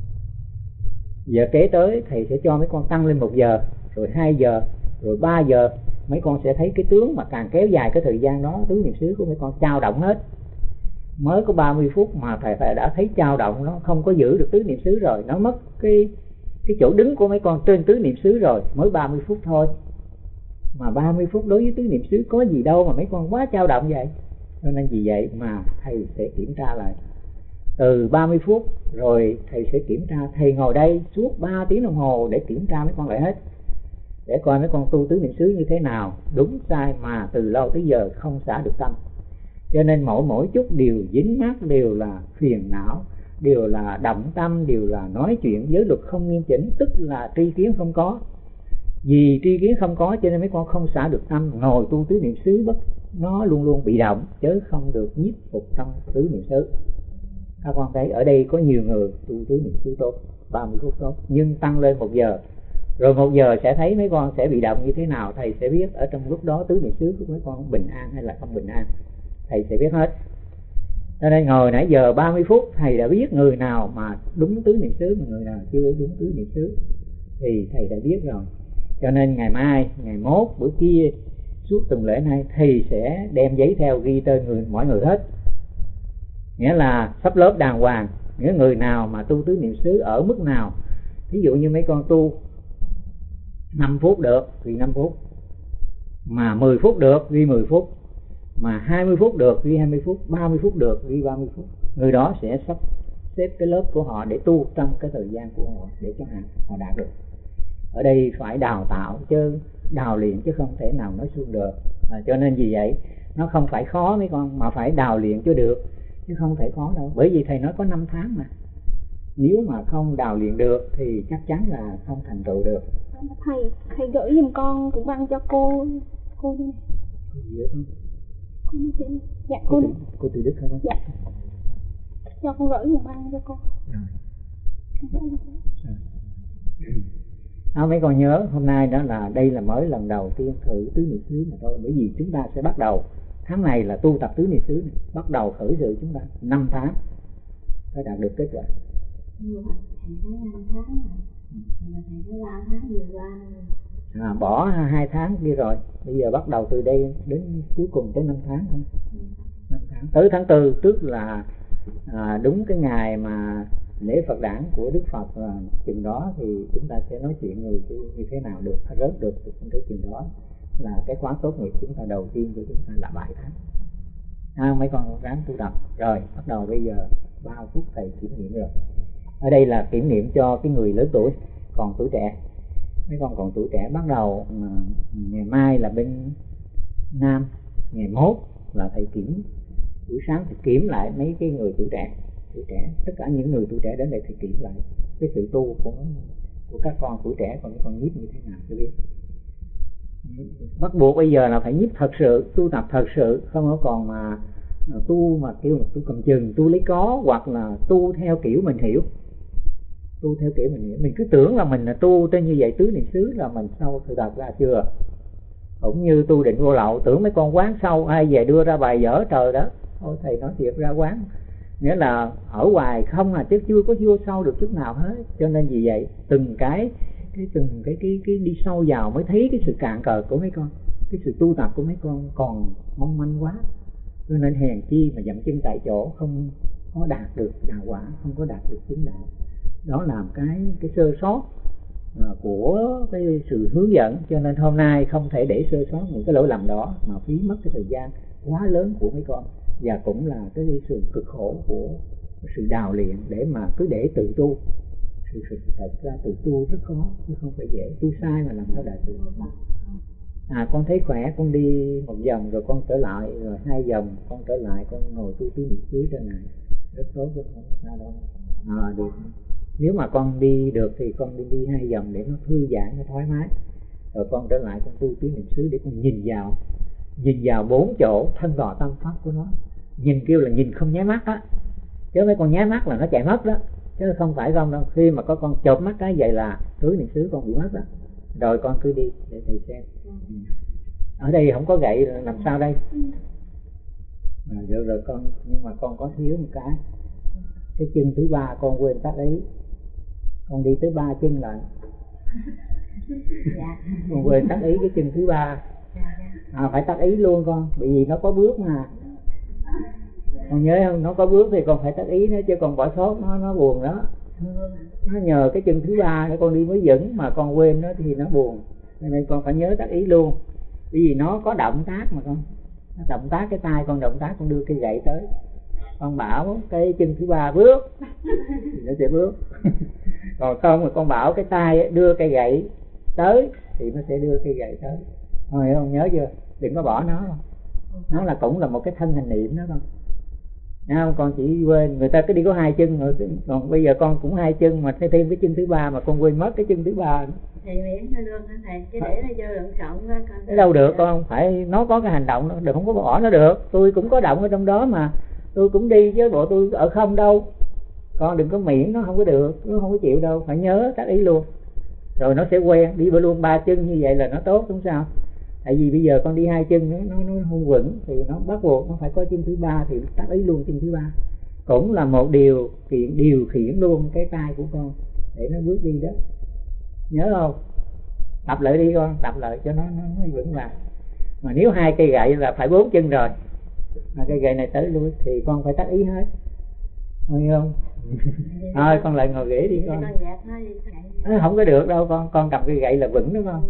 Giờ kế tới thầy sẽ cho mấy con tăng lên 1 giờ, rồi 2 giờ, rồi 3 giờ. Mấy con sẽ thấy cái tướng mà càng kéo dài cái thời gian đó, tứ niệm xứ của mấy con trao động hết. Mới có 30 phút mà thầy đã thấy trao động, nó không có giữ được tứ niệm xứ rồi, nó mất cái chỗ đứng của mấy con trên tứ niệm xứ rồi. Mới 30 phút thôi, mà 30 phút đối với tứ niệm xứ có gì đâu mà mấy con quá trao động vậy. Cho nên vì vậy mà thầy sẽ kiểm tra lại từ 30 phút, rồi thầy sẽ kiểm tra. Thầy ngồi đây suốt 3 tiếng đồng hồ để kiểm tra mấy con lại hết, để coi mấy con tu tứ niệm xứ như thế nào, đúng sai, mà từ lâu tới giờ không xả được tâm. Cho nên mỗi chút đều dính mắc, đều là phiền não, đều là động tâm, đều là nói chuyện giới luật không nghiêm chỉnh, tức là tri kiến không có. Vì tri kiến không có cho nên mấy con không xả được tâm. Ngồi tu tứ niệm xứ nó luôn luôn bị động, chứ không được nhiếp phục trong tứ niệm xứ. Các con thấy ở đây có nhiều người tu tứ niệm xứ tốt, 30 phút tốt, nhưng tăng lên 1 giờ, rồi 1 giờ sẽ thấy mấy con sẽ bị động như thế nào. Thầy sẽ biết ở trong lúc đó tứ niệm xứ của mấy con bình an hay là không bình an, thầy sẽ biết hết. Cho nên ngồi nãy giờ 30 phút thầy đã biết người nào mà đúng tứ niệm xứ, mà người nào chưa đúng tứ niệm xứ thì thầy đã biết rồi. Cho nên ngày mai, ngày mốt, bữa kia, suốt tuần lễ này thầy sẽ đem giấy theo ghi tên mọi người hết. Nghĩa là sắp lớp đàng hoàng. Nghĩa người nào mà tu tứ niệm xứ ở mức nào. Ví dụ như mấy con tu 5 phút được ghi 5 phút, mà 10 phút được ghi 10 phút, mà 20 phút được ghi 20 phút, 30 phút được ghi 30 phút. Người đó sẽ sắp xếp cái lớp của họ để tu trong cái thời gian của họ để cho họ đạt được. Ở đây phải đào tạo chứ, đào luyện chứ không thể nào nói suông được. Cho nên vì vậy nó không phải khó mấy con, mà phải đào luyện cho được, chứ không thể khó đâu. Bởi vì thầy nói có 5 tháng mà, nếu mà không đào luyện được thì chắc chắn là không thành tựu được. Thầy gửi giùm con cũng băng cho cô đi. Cô đi. Dạ cô đi. Cô Từ Đức hả con? Dạ. Cho con gửi giùm băng cho cô. Mấy con nhớ hôm nay đó là đây là mới lần đầu tiên thử tứ niệm xứ mà thôi. Bởi vì chúng ta sẽ bắt đầu tháng này là tu tập tứ niệm xứ, bắt đầu khởi sự chúng ta 5 tháng phải đạt được kết quả. Thầy thấy 5 tháng mà thầy thấy 3 tháng vừa qua. Bỏ 2 tháng đi rồi, bây giờ bắt đầu từ đây đến cuối cùng tới 5 tháng thôi. 5 tháng tới tháng 4 tức là đúng cái ngày mà lễ Phật đản của Đức Phật, chừng đó thì chúng ta sẽ nói chuyện người như thế nào được, rớt được không tới chừng đó là cái khóa tốt nghiệp chúng ta đầu tiên của chúng ta là 7 tháng. Mấy con ráng tu tập rồi, bắt đầu bây giờ 3 phút thầy kiểm nghiệm rồi. Ở đây là kiểm nghiệm cho cái người lớn tuổi, còn tuổi trẻ. Mấy con còn tuổi trẻ bắt đầu ngày mai là bên Nam, ngày mốt là thầy kiểm buổi sáng thì kiểm lại mấy cái người tuổi trẻ, tất cả những người tuổi trẻ đến đây thì kiểm lại cái sự tu của các con tuổi trẻ, còn mấy con nhiếp như thế nào cho biết. Bắt buộc bây giờ là phải nhiếp thật sự, tu tập thật sự, không có còn mà tu mà kêu là tu cầm chừng, tu lấy có, hoặc là tu theo kiểu mình hiểu. Mình cứ tưởng là mình là tu tên như vậy tứ niệm xứ là mình sâu, thực tập ra chưa. Cũng như tu định vô lậu, tưởng mấy con quán sâu ai về đưa ra bài dở trời đó. Thôi thầy nói thiệt ra quán, nghĩa là ở ngoài không chứ chưa có vô sâu được chút nào hết. Cho nên vì vậy từng cái đi sâu vào mới thấy cái sự cạn cờ của mấy con, cái sự tu tập của mấy con còn mong manh quá. Cho nên hèn chi mà dậm chân tại chỗ, không có đạt được đạo quả, không có đạt được chính đạo. Đó là cái sơ sót của cái sự hướng dẫn. Cho nên hôm nay không thể để sơ sót những cái lỗi lầm đó mà phí mất cái thời gian quá lớn của mấy con, và cũng là cái sự cực khổ của sự đào luyện để mà cứ để tự tu. Sự thật ra tự tu rất khó chứ không phải dễ, tu sai mà làm sao đạt được. Con thấy khỏe, con đi 1 vòng rồi con trở lại, rồi 2 vòng con trở lại, con ngồi tu tứ niệm xứ trên này rất tốt, chứ không sao đâu. Được. Nếu mà con đi được thì con đi 2 vòng để nó thư giãn, nó thoải mái, rồi con trở lại con tu tứ niệm xứ để con nhìn vào 4 chỗ thân đò tâm pháp của nó. Nhìn kêu là nhìn không nháy mắt á, chứ mấy con nháy mắt là nó chạy mất đó, chứ không phải không đâu. Khi mà có con chộp mắt cái vậy là tứ niệm xứ con bị mất đó. Rồi con cứ đi để thầy xem. Ở đây không có gậy làm sao đây? Rồi con, nhưng mà con có thiếu một cái chân thứ 3 con quên tắt ý. Con đi tới 3 chân lại. Con quên tắt ý cái chân thứ 3. Phải tắt ý luôn con, bởi vì nó có bước mà. Con nhớ không, nó có bước thì con phải tắt ý nữa, chứ còn bỏ sót nó buồn đó. Nó nhờ cái chân thứ 3 để con đi mới vững, mà con quên nó thì nó buồn. Nên con phải nhớ tắt ý luôn. Bởi vì nó có động tác mà con. Nó động tác cái tay con, động tác con đưa cái gậy tới. Con bảo cái chân thứ 3 bước thì nó sẽ bước. Còn không mà con bảo cái tay đưa cây gậy tới thì nó sẽ đưa cây gậy tới. Rồi không, nhớ chưa? Đừng có bỏ nó. Nó là cũng là một cái thân hành niệm đó con. Không, con chỉ quên, người ta cứ đi có 2 chân rồi, còn bây giờ con cũng 2 chân mà thêm cái chân thứ 3 mà con quên mất cái chân thứ 3. Thầy miễn thôi luôn hả thầy, chứ để nó vô lộn xộn quá con. Cái đâu được con, phải nó có cái hành động, đừng không có bỏ nó được. Tôi cũng có động ở trong đó mà, tôi cũng đi chứ bộ tôi ở không đâu. Con đừng có miễn nó không có được, nó không có chịu đâu, phải nhớ tác ý luôn. Rồi nó sẽ quen, đi luôn 3 chân như vậy là nó tốt, đúng sao? Tại vì bây giờ con đi hai chân nó không vững thì nó bắt buộc nó phải có chân thứ ba, thì tác ý luôn chân thứ ba. Cũng là một điều khiển luôn cái tay của con để nó bước đi đó. Nhớ không? Tập lại đi con, tập lại cho nó vững vàng. Mà nếu hai cây gậy là phải 4 chân rồi, mà cây gậy này tới lui thì con phải tác ý hết, hiểu không? Thôi con lại ngồi ghế đi con. Không có được đâu con cầm cây gậy là vững đó con.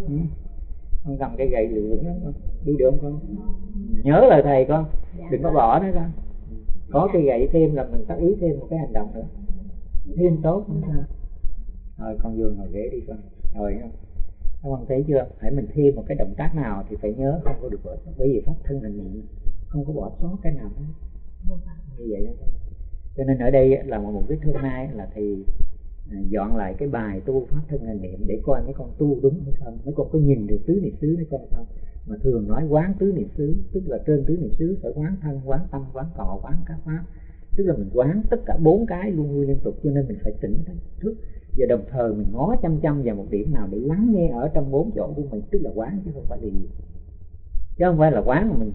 Con cầm cây gậy là vững đó con. Đi được không con? Nhớ lời thầy con, đừng có bỏ nữa con. Có cây gậy thêm là mình tác ý thêm một cái hành động nữa, thêm tốt không sao. Rồi con vô ngồi ghế đi con. Rồi không? Các con thấy chưa? Phải mình thêm một cái động tác nào thì phải nhớ không có được bỏ sót, bởi vì pháp thân là niệm, không có bỏ sót cái nào hết. Như vậy đó. Cho nên ở đây là một cái hôm nay là thầy dọn lại cái bài tu pháp thân hành niệm để coi mấy con tu đúng hay không, mấy con có nhìn được tứ niệm xứ hay con không. Mà thường nói quán tứ niệm xứ, tức là trên tứ niệm xứ phải quán thân, quán tâm, quán thọ, quán các pháp, tức là mình quán tất cả 4 cái luôn liên tục. Cho nên mình phải tỉnh thức và đồng thời mình ngó chăm vào một điểm nào để lắng nghe ở trong 4 chỗ của mình, tức là quán chứ không phải là gì. Chứ không phải là quán mà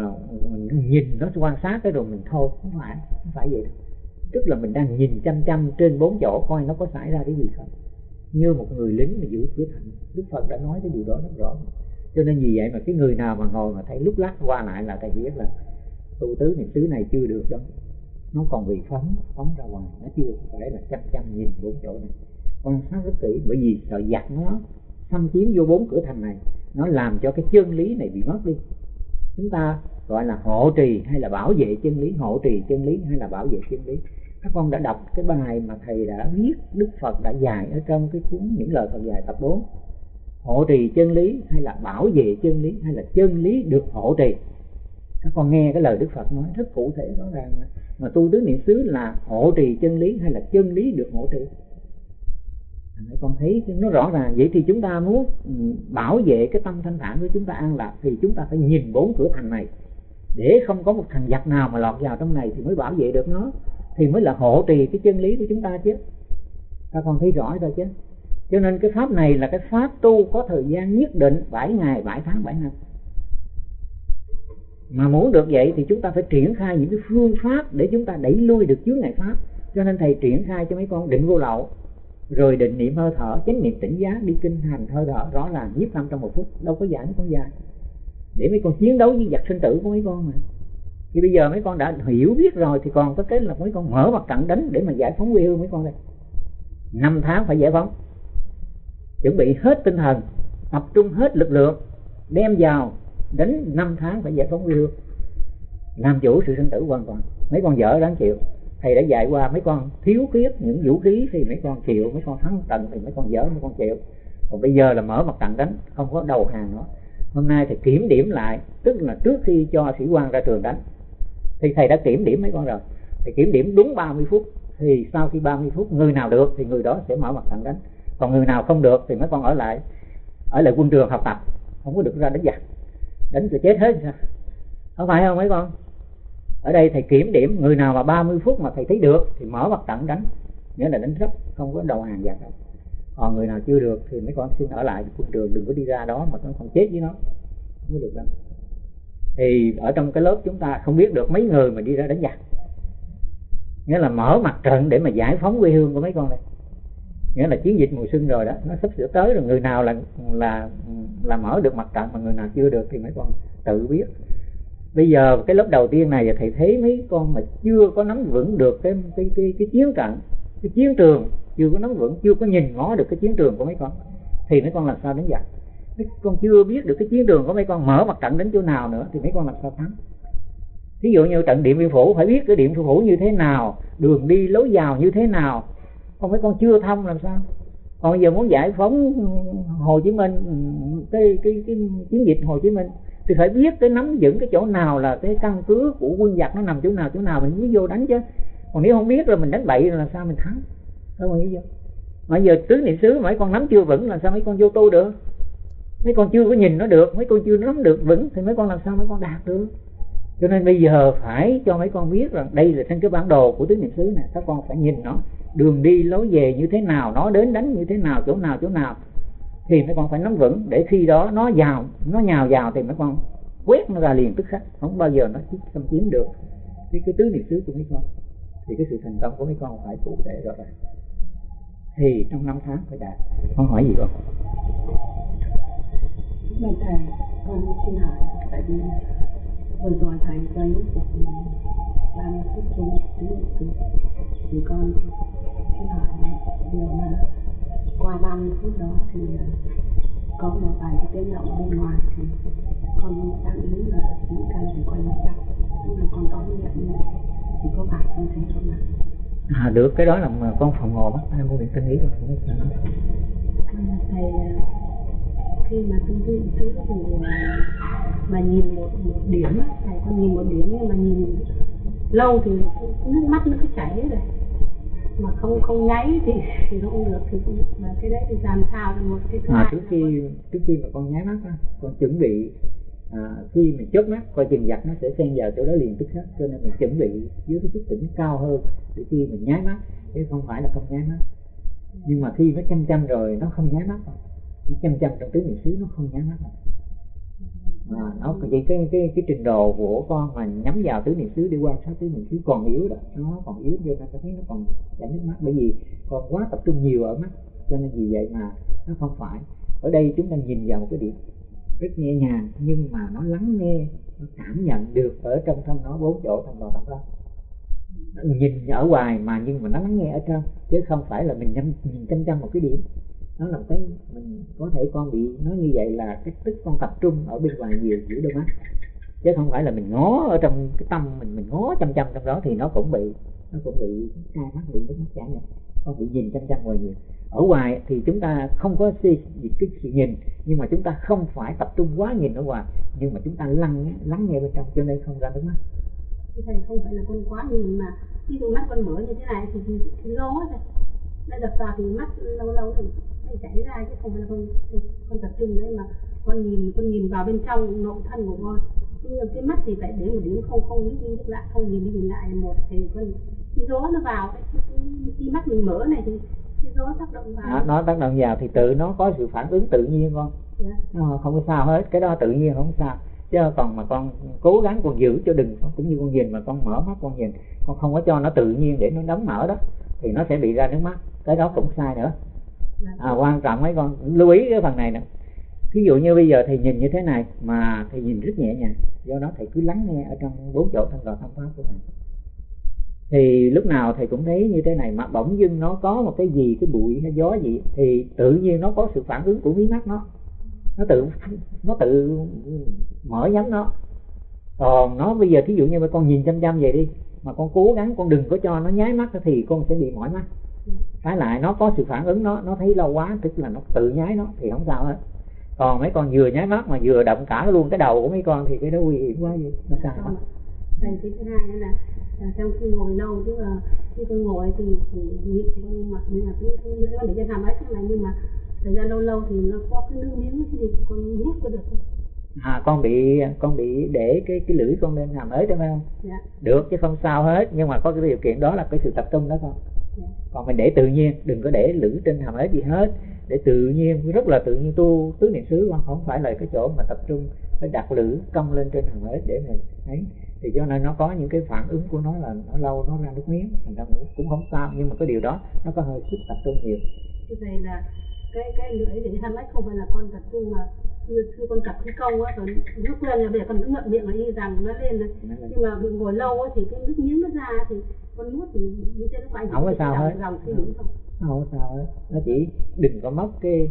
mình nhìn nó quan sát cái rồi mình thôi, không phải vậy đâu. Tức là mình đang nhìn chăm trên 4 chỗ coi nó có xảy ra cái gì không, như một người lính mà giữ cửa thành. Đức Phật đã nói cái điều đó rất rõ. Cho nên vì vậy mà cái người nào mà ngồi mà thấy lúc lắc qua lại là thầy biết là tu tứ niệm xứ này chưa được đâu, nó còn bị phóng ra ngoài, nó chưa phải là chăm nhìn 4 chỗ này, quan sát rất kỹ. Bởi vì sợ giặc nó xâm chiếm vô 4 cửa thành này, nó làm cho cái chân lý này bị mất đi. Chúng ta gọi là hộ trì hay là bảo vệ chân lý, hộ trì chân lý hay là bảo vệ chân lý. Các con đã đọc cái bài mà thầy đã viết, Đức Phật đã dạy ở trong cái cuốn Những Lời Phật Dạy tập 4. Hộ trì chân lý hay là bảo vệ chân lý hay là chân lý được hộ trì. Các con nghe cái lời Đức Phật nói rất cụ thể rõ ràng mà tu tứ niệm xứ là hộ trì chân lý hay là chân lý được hộ trì. Con thấy nó rõ ràng. Vậy thì chúng ta muốn bảo vệ cái tâm thanh thản của chúng ta an lạc thì chúng ta phải nhìn 4 cửa thành này, để không có một thằng giặc nào mà lọt vào trong này thì mới bảo vệ được nó, thì mới là hộ trì cái chân lý của chúng ta chứ. Các con thấy rõ rồi chứ. Cho nên cái pháp này là cái pháp tu có thời gian nhất định, 7 ngày, 7 tháng, 7 năm. Mà muốn được vậy thì chúng ta phải triển khai những cái phương pháp để chúng ta đẩy lui được chướng ngại pháp. Cho nên thầy triển khai cho mấy con định vô lậu, rồi định niệm hơi thở, chánh niệm tỉnh giác, đi kinh hành hơi thở rõ ràng, nhiếp tâm trong 1 phút, đâu có dài mấy con dài, để mấy con chiến đấu với giặc sinh tử của mấy con mà. Thì bây giờ mấy con đã hiểu biết rồi thì còn có cái là mấy con mở mặt trận đánh để mà giải phóng quê hương mấy con đây. 5 tháng phải giải phóng, chuẩn bị hết tinh thần, tập trung hết lực lượng, đem vào đánh 5 tháng phải giải phóng quê hương, làm chủ sự sinh tử hoàn toàn. Mấy con dở đáng chịu. Thầy đã dạy qua mấy con thiếu khuyết những vũ khí thì mấy con chịu, mấy con thắng trận thì mấy con dở, mấy con chịu. Còn bây giờ là mở mặt trận đánh, không có đầu hàng nữa. Hôm nay thì kiểm điểm lại, tức là trước khi cho sĩ quan ra trường đánh thì thầy đã kiểm điểm mấy con rồi. Thầy kiểm điểm đúng 30 phút, thì sau khi 30 phút người nào được thì người đó sẽ mở mặt trận đánh, còn người nào không được thì mấy con ở lại quân trường học tập, không có được ra đánh giặc, đánh rồi chết hết sao? Không phải không mấy con? Ở đây thầy kiểm điểm người nào mà 30 phút mà thầy thấy được thì mở mặt trận đánh, nghĩa là đánh rất, không có đầu hàng giặc đâu. Còn người nào chưa được thì mấy con xin ở lại quân trường, đừng có đi ra đó mà nó còn chết với nó, không có được đâu. Thì ở trong cái lớp chúng ta không biết được mấy người mà đi ra đánh giặc, nghĩa là mở mặt trận để mà giải phóng quê hương của mấy con đây. Nghĩa là chiến dịch mùa xuân rồi đó, nó sắp sửa tới rồi, người nào là mở được mặt trận mà người nào chưa được thì mấy con tự biết. Bây giờ cái lớp đầu tiên này thầy thấy mấy con mà chưa có nắm vững được cái chiến trận, cái chiến trường, chưa có nắm vững, chưa có nhìn ngó được cái chiến trường của mấy con thì mấy con làm sao đánh giặc. Mấy con chưa biết được cái chiến trường của mấy con, mở mặt trận đến chỗ nào nữa thì mấy con làm sao thắng. Ví dụ như trận Điện Biên Phủ phải biết cái Điện Biên Phủ như thế nào, đường đi lối vào như thế nào, còn mấy con chưa thông làm sao. Còn bây giờ muốn giải phóng Hồ Chí Minh, cái chiến dịch Hồ Chí Minh thì phải biết cái nắm vững cái chỗ nào là cái căn cứ của quân giặc nó nằm chỗ nào mình mới vô đánh chứ. Còn nếu không biết rồi mình đánh bậy rồi làm sao mình thắng. Các con hiểu chưa? Mà giờ tứ niệm xứ mấy con nắm chưa vững làm sao mấy con vô tu được. Mấy con chưa có nhìn nó được, mấy con chưa nắm được vững thì mấy con làm sao mấy con đạt được. Cho nên bây giờ phải cho mấy con biết rằng đây là trên cái bản đồ của tứ niệm xứ này, các con phải nhìn nó, đường đi lối về như thế nào, nó đến đánh như thế nào, chỗ nào thì mấy con phải nắm vững, để khi đó nó nhào vào thì mấy con quét nó ra liền tức khắc, không bao giờ nó xâm chiếm được cái tứ niệm xứ của mấy con. Thì cái sự thành công của mấy con phải cụ thể rõ ràng. Thì trong 5 tháng phải đạt. Con hỏi gì con? Thầy, con xin hỏi, tại vì vừa rồi thầy thấy cuộc 30 phút trên tứ niệm xứ, thì con xin hỏi điều là qua 30 phút đó thì có một vài cái tiếng động bên ngoài thì con đang nghĩ là những cái thì quay lại chắc, tức là con có nghiệm như vậy, thì có phải con thấy không ạ? Được, cái đó là mà con phòng ngộ á, em có việc tinh ý rồi không biết sao. Thầy, khi mà tôi tư thì mà nhìn một điểm á, thầy con nhìn một điểm nhưng mà nhìn lâu thì nước mắt nó cứ chảy rồi, mà không nháy thì không được, thì mà cái đấy thì làm sao là một cái thứ trước khi mà con nháy mắt á, con chuẩn bị khi mình chớp mắt coi chừng giặc nó sẽ xen vào chỗ đó liền tức khắc, cho nên mình chuẩn bị dưới cái sức tỉnh cao hơn để khi mình nháy mắt, chứ không phải là không nháy mắt. Nhưng mà khi nó chăm rồi nó không nháy mắt rồi, nó chăm trong tứ niệm xứ nó không nháy mắt rồi. Nó chỉ cái trình độ của con mà nhắm vào tứ niệm xứ để quan sát tứ niệm xứ còn yếu đó, nó còn yếu cho nên ta thấy nó còn chảy nước mắt, bởi vì con quá tập trung nhiều ở mắt, cho nên vì vậy mà nó không phải. Ở đây chúng ta nhìn vào một cái điểm rất nhẹ nhàng, nhưng mà nó lắng nghe, nó cảm nhận được ở trong thân nó 4 chỗ thân lò tâm pháp. Nhìn ở ngoài mà nhưng mà nó lắng nghe ở trong, chứ không phải là mình nhìn chăm một cái điểm. Nó là cái mình có thể con bị nói như vậy là cái tức con tập trung ở bên ngoài nhiều giữa đôi mắt, chứ không phải là mình ngó ở trong cái tâm mình ngó chăm trong đó thì nó cũng bị sai mắt, bị nước mắt chảy rồi. Con bị nhìn chăm ngoài nhiều. Ở ngoài thì chúng ta không có cái sự nhìn, nhưng mà chúng ta không phải tập trung quá nhìn ở ngoài, nhưng mà chúng ta lắng nghe bên trong, cho nên không ra nước mắt. Thầy, không phải là con quá nhìn mà ví dụ mắt con mở như thế này thì gió thôi, nó đập vào thì mắt lâu thì chảy ra, chứ không phải là con tập trung đấy mà con nhìn vào bên trong nội thân của con. Nhưng cái mắt thì phải đến một điểm không nhìn lại, không nhìn lại một thì con cái gió nó vào cái mắt mình mở này thì cái gió tác động vào. Nó tác động vào thì tự nó có sự phản ứng tự nhiên con. Nó không có sao hết, cái đó tự nhiên không sao. Chứ còn mà con cố gắng con giữ cho đừng, cũng như con nhìn mà con mở mắt con nhìn, con không có cho nó tự nhiên để nó đóng mở đó thì nó sẽ bị ra nước mắt, cái đó cũng sai nữa. Quan trọng mấy con lưu ý cái phần này nè. Ví dụ như bây giờ thầy nhìn như thế này mà thầy nhìn rất nhẹ nhàng, do đó thầy cứ lắng nghe ở trong 4 chỗ thân lò tâm pháp của thầy. Thì lúc nào thầy cũng thấy như thế này, mà bỗng dưng nó có một cái gì, cái bụi hay gió gì thì tự nhiên nó có sự phản ứng của mí mắt nó tự mở nhắm nó. Còn nó bây giờ thí dụ như mà con nhìn chăm vậy đi, mà con cố gắng con đừng có cho nó nháy mắt thì con sẽ bị mỏi mắt. Trái lại nó có sự phản ứng, nó thấy lâu quá tức là nó tự nháy nó thì không sao hết. Còn mấy con vừa nháy mắt mà vừa động cả luôn cái đầu của mấy con thì cái đó nguy hiểm quá vậy, nó sao hết. Cái thứ hai nữa là trong khi ngồi lâu, tức là khi tôi ngồi thì nhịn con mặt như là cứ để cho làm ấy thế này, nhưng mà thời gian lâu thì nó có cái nước miếng thì con nuốt có được không? Con bị để cái lưỡi con lên hàm ếch đó phải không? Dạ. Được chứ không sao hết, nhưng mà có cái điều kiện đó là cái sự tập trung đó con. Dạ. Còn mình để tự nhiên, đừng có để lưỡi trên hàm ếch gì hết, để tự nhiên, rất là tự nhiên. Tu tứ niệm xứ con không phải là cái chỗ mà tập trung phải đặt lưỡi cong lên trên hàm ếch để mình ấy, thì cho nên nó có những cái phản ứng của nó là nó lâu nó ra nước miếng, thành ra cũng không sao, nhưng mà cái điều đó nó có hơi sức tập trung nhiều. Cái này là cái lưỡi để hàm ếch không phải là con tập trung mà khi con tập cái câu á, rồi nước lên là bây giờ con cứ ngậm miệng là y rằng nó lên rồi, nhưng mà ngồi lâu á thì cái nước miếng nó ra thì con nuốt thì như thế nó phải không có sao hết, không có sao hết. Nó chỉ đừng có mất cái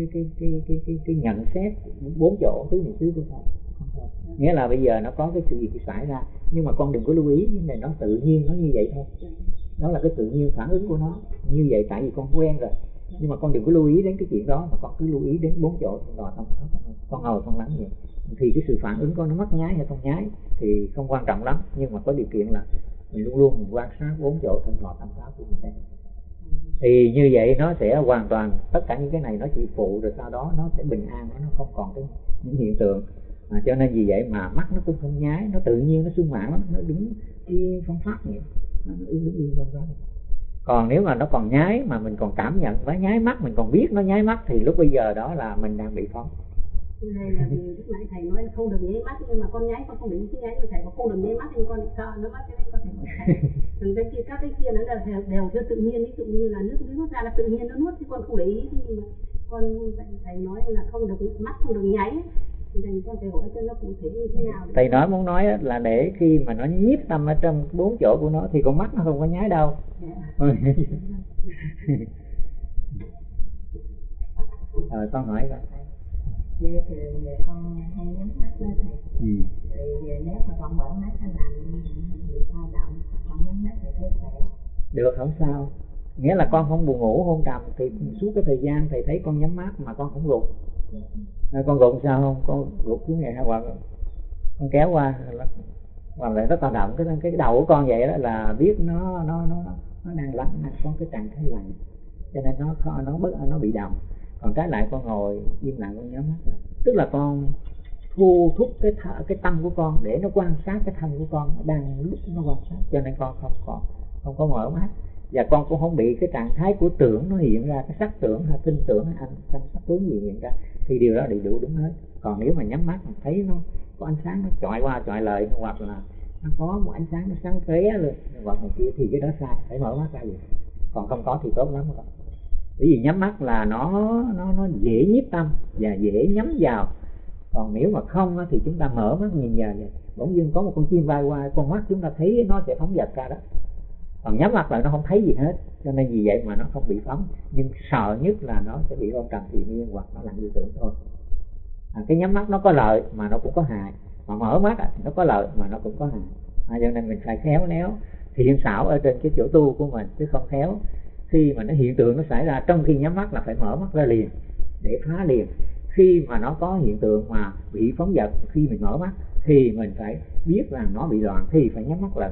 nhận xét 4 chỗ tứ niệm xứ của con. Nghĩa là bây giờ nó có cái sự gì xảy ra, nhưng mà con đừng có lưu ý như này, nó tự nhiên nó như vậy thôi, đó là cái tự nhiên phản ứng của nó như vậy, tại vì con quen rồi. Nhưng mà con đừng có lưu ý đến cái chuyện đó, mà con cứ lưu ý đến 4 chỗ thân lò tâm pháp. Con ngồi con lắng vậy thì cái sự phản ứng của nó mất nháy hay không nháy thì không quan trọng lắm, nhưng mà có điều kiện là mình luôn luôn mình quan sát 4 chỗ thân lò tâm pháp của mình. Thì như vậy nó sẽ hoàn toàn tất cả những cái này nó chỉ phụ, rồi sau đó nó sẽ bình an, nó không còn những hiện tượng. Cho nên vì vậy mà mắt nó cũng không nháy, nó tự nhiên nó sung mãn lắm, nó đứng yên phong pháp vậy, nó đứng yên phong pháp. Còn nếu mà nó còn nháy mà mình còn cảm nhận nó nháy mắt, mình còn biết nó nháy mắt, thì lúc bây giờ đó là mình đang bị phóng. Này là vì lúc nãy thầy nói là không được nháy mắt, nhưng mà con nháy con không bị cái nháy của thầy, con không được nháy mắt nhưng con lại sợ nó mất, cho nên con thầy hỏi thầy. Còn cái kia các cái kia nó đều cho tự nhiên, ví dụ như là nước nuốt ra là tự nhiên nó nuốt, chứ con không để ý. Nhưng mà con thầy nói là không được mắt, không được nháy, thì thầy con thầy hỏi cho nó cụ thể như thế nào. Thầy nói muốn nói là để khi mà nó nhiếp tâm ở trong 4 chỗ của nó thì con mắt nó không có nháy đâu. Rồi con hỏi coi. Vậy thì con hay nhắm mắt đó thầy. Thì nếu mà con mở mắt nó làm bị sao động, con nhắm mắt thì thấy khỏe. Được, không sao. Nghĩa là con không buồn ngủ hôn trầm thì suốt cái thời gian thầy thấy con nhắm mắt mà con không gục. Con gục sao không? Con gục xuống này hoặc con kéo qua hoặc là nó tạo động cái đầu của con vậy đó là biết nó đang lạnh, có cái trạng thái lạnh, cho nên nó bị động. Còn trái lại con ngồi im lặng, con nhắm mắt lại, tức là con thu thúc cái tâm của con để nó quan sát cái thân của con đang lúc nó quan sát, cho nên con không có mở mắt, và con cũng không bị cái trạng thái của tưởng nó hiện ra, cái sắc tưởng hay tinh tưởng hay sắc tướng gì hiện ra, thì điều đó đầy đủ đúng hết. Còn nếu mà nhắm mắt mà thấy nó có ánh sáng nó chọi qua chọi lại, hoặc là nó có một ánh sáng nó sáng lóe luôn hoặc một kia, thì cái đó sai, phải mở mắt ra vậy. Còn không có thì tốt lắm rồi. Bởi vì nhắm mắt là nó dễ nhiếp tâm và dễ nhắm vào. Còn nếu mà không thì chúng ta mở mắt nhìn vào vậy, bỗng dưng có một con chim bay qua, con mắt chúng ta thấy nó sẽ phóng dật ra đó. Còn nhắm mắt lại nó không thấy gì hết, cho nên vì vậy mà nó không bị phóng. Nhưng sợ nhất là nó sẽ bị ôm trầm thì nguyên hoặc nó làm tư tưởng thôi. Cái nhắm mắt nó có lợi mà nó cũng có hại, mà mở mắt thì nó có lợi mà nó cũng có hại. Cho nên mình phải khéo léo thiện xảo ở trên cái chỗ tu của mình, chứ không khéo khi mà nó hiện tượng nó xảy ra trong khi nhắm mắt là phải mở mắt ra liền để phá liền. Khi mà nó có hiện tượng mà bị phóng dật khi mình mở mắt thì mình phải biết rằng nó bị loạn thì phải nhắm mắt lại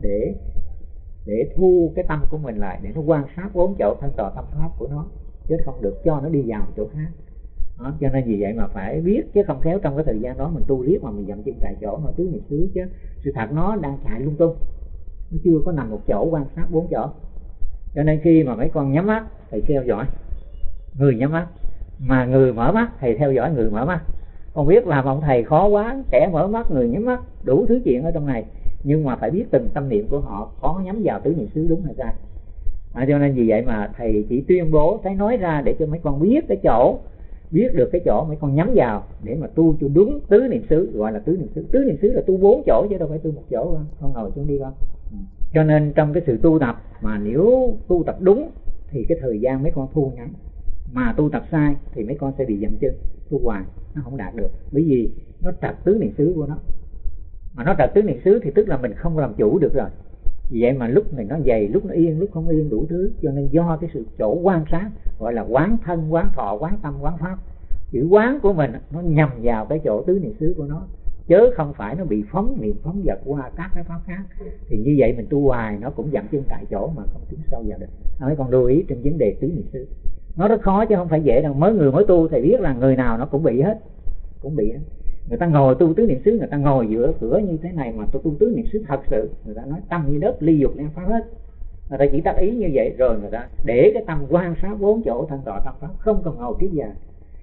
để thu cái tâm của mình lại, để nó quan sát 4 chỗ thanh tọa tâm pháp của nó, chứ không được cho nó đi vào chỗ khác. Đó, cho nên vì vậy mà phải biết, chứ không khéo trong cái thời gian đó mình tu riết mà mình dậm chân tại chỗ mà tứ niệm xứ, chứ sự thật nó đang chạy lung tung, nó chưa có nằm một chỗ quan sát 4 chỗ. Cho nên khi mà mấy con nhắm mắt thầy theo dõi người nhắm mắt, mà người mở mắt thầy theo dõi người mở mắt. Con biết làm ông thầy khó quá, kẻ mở mắt người nhắm mắt, đủ thứ chuyện ở trong này, nhưng mà phải biết từng tâm niệm của họ có nhắm vào tứ niệm xứ đúng hay sai. Cho nên vì vậy mà thầy chỉ tuyên bố thấy nói ra để cho mấy con biết cái chỗ, biết được cái chỗ mấy con nhắm vào để mà tu cho đúng tứ niệm xứ, gọi là tứ niệm xứ. Tứ niệm xứ là tu 4 chỗ chứ đâu phải tu 1 chỗ. Con ngồi xuống đi con. Cho nên trong cái sự tu tập mà nếu tu tập đúng thì cái thời gian mấy con thu ngắn, mà tu tập sai thì mấy con sẽ bị dậm chân, tu hoài nó không đạt được, bởi vì nó trật tứ niệm xứ của nó. Mà nó trật tứ niệm xứ thì tức là mình không làm chủ được rồi. Vì vậy mà lúc này nó dày, lúc nó yên, lúc không yên, đủ thứ. Cho nên do cái sự chỗ quan sát, gọi là quán thân, quán thọ, quán tâm, quán pháp, chữ quán của mình nó nhằm vào cái chỗ tứ niệm xứ của nó, chứ không phải nó bị phóng niệm phóng dật qua các cái pháp khác. Thì như vậy mình tu hoài nó cũng dậm chân tại chỗ mà không tiến sâu vào được. Mấy con lưu ý trên vấn đề tứ niệm xứ, nó rất khó chứ không phải dễ đâu. Mới tu thầy biết là người nào nó cũng bị hết, Người ta ngồi tu tứ niệm xứ, người ta ngồi giữa cửa như thế này mà tu tứ niệm xứ thật sự, người ta nói tâm như đất, ly dục liên pháp hết. Người ta chỉ tác ý như vậy rồi người ta để cái tâm quan sát 4 chỗ thanh tọa tâm pháp, không cần ngồi kiết già,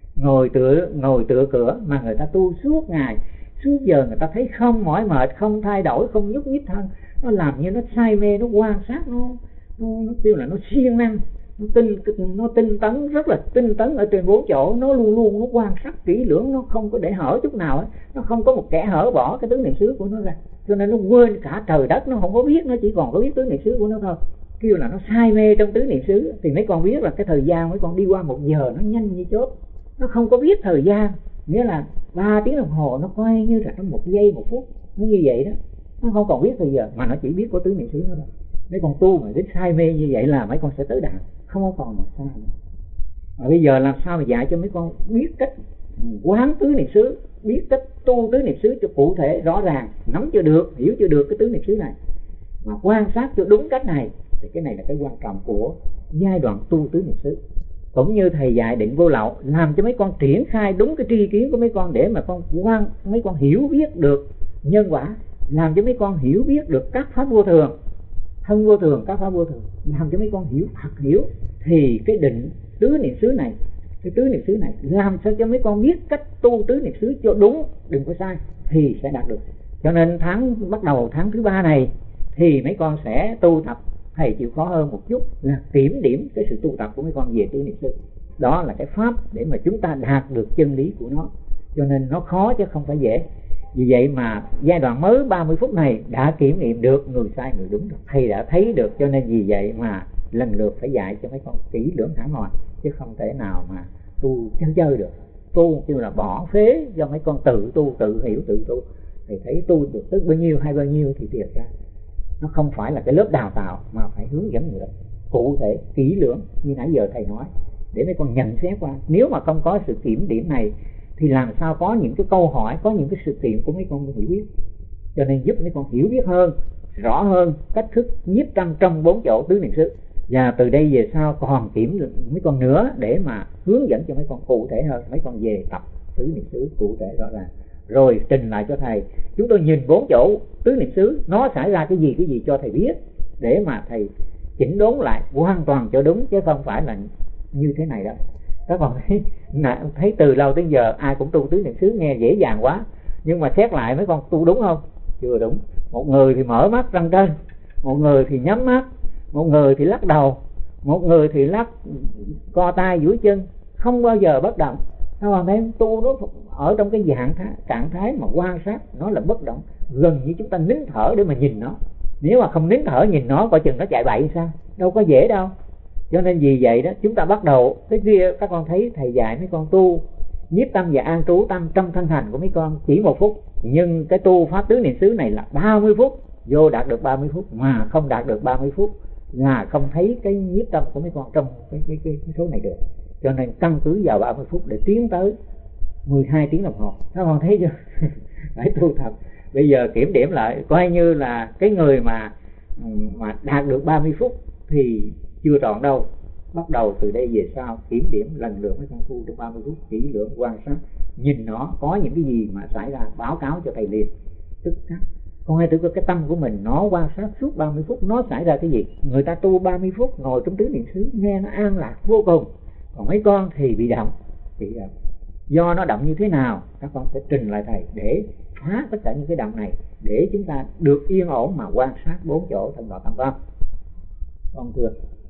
ngồi tựa cửa, mà người ta tu suốt ngày suốt giờ, người ta thấy không mỏi mệt, không thay đổi, không nhúc nhích thân, nó làm như nó say mê, nó quan sát, nó kêu là nó siêng năng, nó tinh tấn, rất là tinh tấn ở trên 4 chỗ. Nó luôn luôn nó quan sát kỹ lưỡng, nó không có để hở chút nào ấy. Nó không có một kẻ hở bỏ cái tứ niệm xứ của nó ra, cho nên nó quên cả trời đất, nó không có biết, nó chỉ còn có biết tứ niệm xứ của nó thôi. Kêu là nó say mê trong tứ niệm xứ. Thì mấy con biết là cái thời gian mấy con đi qua 1 giờ nó nhanh như chớp, nó không có biết thời gian, nghĩa là 3 tiếng đồng hồ nó coi như là trong 1 giây 1 phút, nó như vậy đó, nó không còn biết thời giờ mà nó chỉ biết có tứ niệm xứ nó thôi. Mấy con tu mà đến say mê như vậy là mấy con sẽ tới đạo, không còn mà sai nữa. Mà bây giờ làm sao mà dạy cho mấy con biết cách quán tứ niệm xứ, biết cách tu tứ niệm xứ cho cụ thể rõ ràng, nắm cho được, hiểu cho được cái tứ niệm xứ này, mà quan sát cho đúng cách này, thì cái này là cái quan trọng của giai đoạn tu tứ niệm xứ. Cũng như thầy dạy định vô lậu, làm cho mấy con triển khai đúng cái tri kiến của mấy con để mà mấy con hiểu biết được nhân quả, làm cho mấy con hiểu biết được các pháp vô thường, thân vô thường, các pháp vô thường, làm cho mấy con hiểu thật hiểu, thì cái định tứ niệm xứ này, cái tứ niệm xứ này làm sao cho mấy con biết cách tu tứ niệm xứ cho đúng, đừng có sai, thì sẽ đạt được. Cho nên bắt đầu tháng thứ 3 này thì mấy con sẽ tu tập, thầy chịu khó hơn một chút là kiểm điểm cái sự tu tập của mấy con về tứ niệm xứ. Đó là cái pháp để mà chúng ta đạt được chân lý của nó, cho nên nó khó chứ không phải dễ. Vì vậy mà giai đoạn mới 30 phút này đã kiểm nghiệm được người sai người đúng rồi, thầy đã thấy được. Cho nên vì vậy mà lần lượt phải dạy cho mấy con kỹ lưỡng thẳng hoàng, chứ không thể nào mà tu chơi được. Tu như là bỏ phế do mấy con tự tu, tự hiểu, tự tu. Thầy thấy tu được tới bao nhiêu hay bao nhiêu thì thiệt ra nó không phải là cái lớp đào tạo, mà phải hướng dẫn người cụ thể, kỹ lưỡng như nãy giờ thầy nói, để mấy con nhận xét qua. Nếu mà không có sự kiểm điểm này thì làm sao có những cái câu hỏi, có những cái sự kiện của mấy con hiểu biết. Cho nên giúp mấy con hiểu biết hơn, rõ hơn cách thức nhiếp tâm trong 4 chỗ tứ niệm xứ. Và từ đây về sau còn kiểm được mấy con nữa để mà hướng dẫn cho mấy con cụ thể hơn. Mấy con về tập tứ niệm xứ cụ thể rõ ràng, rồi trình lại cho thầy. Chúng tôi nhìn 4 chỗ tứ niệm xứ nó xảy ra cái gì cho thầy biết, để mà thầy chỉnh đốn lại hoàn toàn cho đúng, chứ không phải là như thế này đâu. Các con thấy từ lâu tới giờ ai cũng tu tứ niệm xứ nghe dễ dàng quá, nhưng mà xét lại mấy con tu đúng không? Chưa đúng. Một người thì mở mắt răng trên, một người thì nhắm mắt, một người thì lắc đầu, một người thì lắc co tay duỗi chân, không bao giờ bất động. Các con thấy tu nó ở trong cái trạng thái mà quan sát nó là bất động, gần như chúng ta nín thở để mà nhìn nó. Nếu mà không nín thở nhìn nó, coi chừng nó chạy bậy sao, đâu có dễ đâu. Cho nên vì vậy đó, chúng ta bắt đầu cái kia. Các con thấy thầy dạy mấy con tu nhiếp tâm và an trú tâm trong thân hành của mấy con chỉ 1 phút, nhưng cái tu pháp tứ niệm xứ này là 30 phút. Vô đạt được 30 phút mà không đạt được 30 phút là không thấy cái nhiếp tâm của mấy con trong cái số này được. Cho nên căn cứ vào 30 phút để tiến tới 12 tiếng đồng hồ. Các con thấy chưa? Phải tu tập. Bây giờ kiểm điểm lại, coi như là cái người mà đạt được 30 phút thì chưa trọn đâu. Bắt đầu từ đây về sau kiểm điểm lần lượt mấy con tu trong 30 phút, kỹ lưỡng quan sát, nhìn nó có những cái gì mà xảy ra báo cáo cho thầy liền tức khắc. Con hãy thử cái tâm của mình nó quan sát suốt 30 phút nó xảy ra cái gì. Người ta tu 30 phút ngồi trong tứ niệm xứ nghe nó an lạc vô cùng, còn mấy con thì bị động. Do nó động như thế nào các con sẽ trình lại thầy để phá tất cả những cái động này, để chúng ta được yên ổn mà quan sát 4 chỗ thân đạo tam quan. Con thưa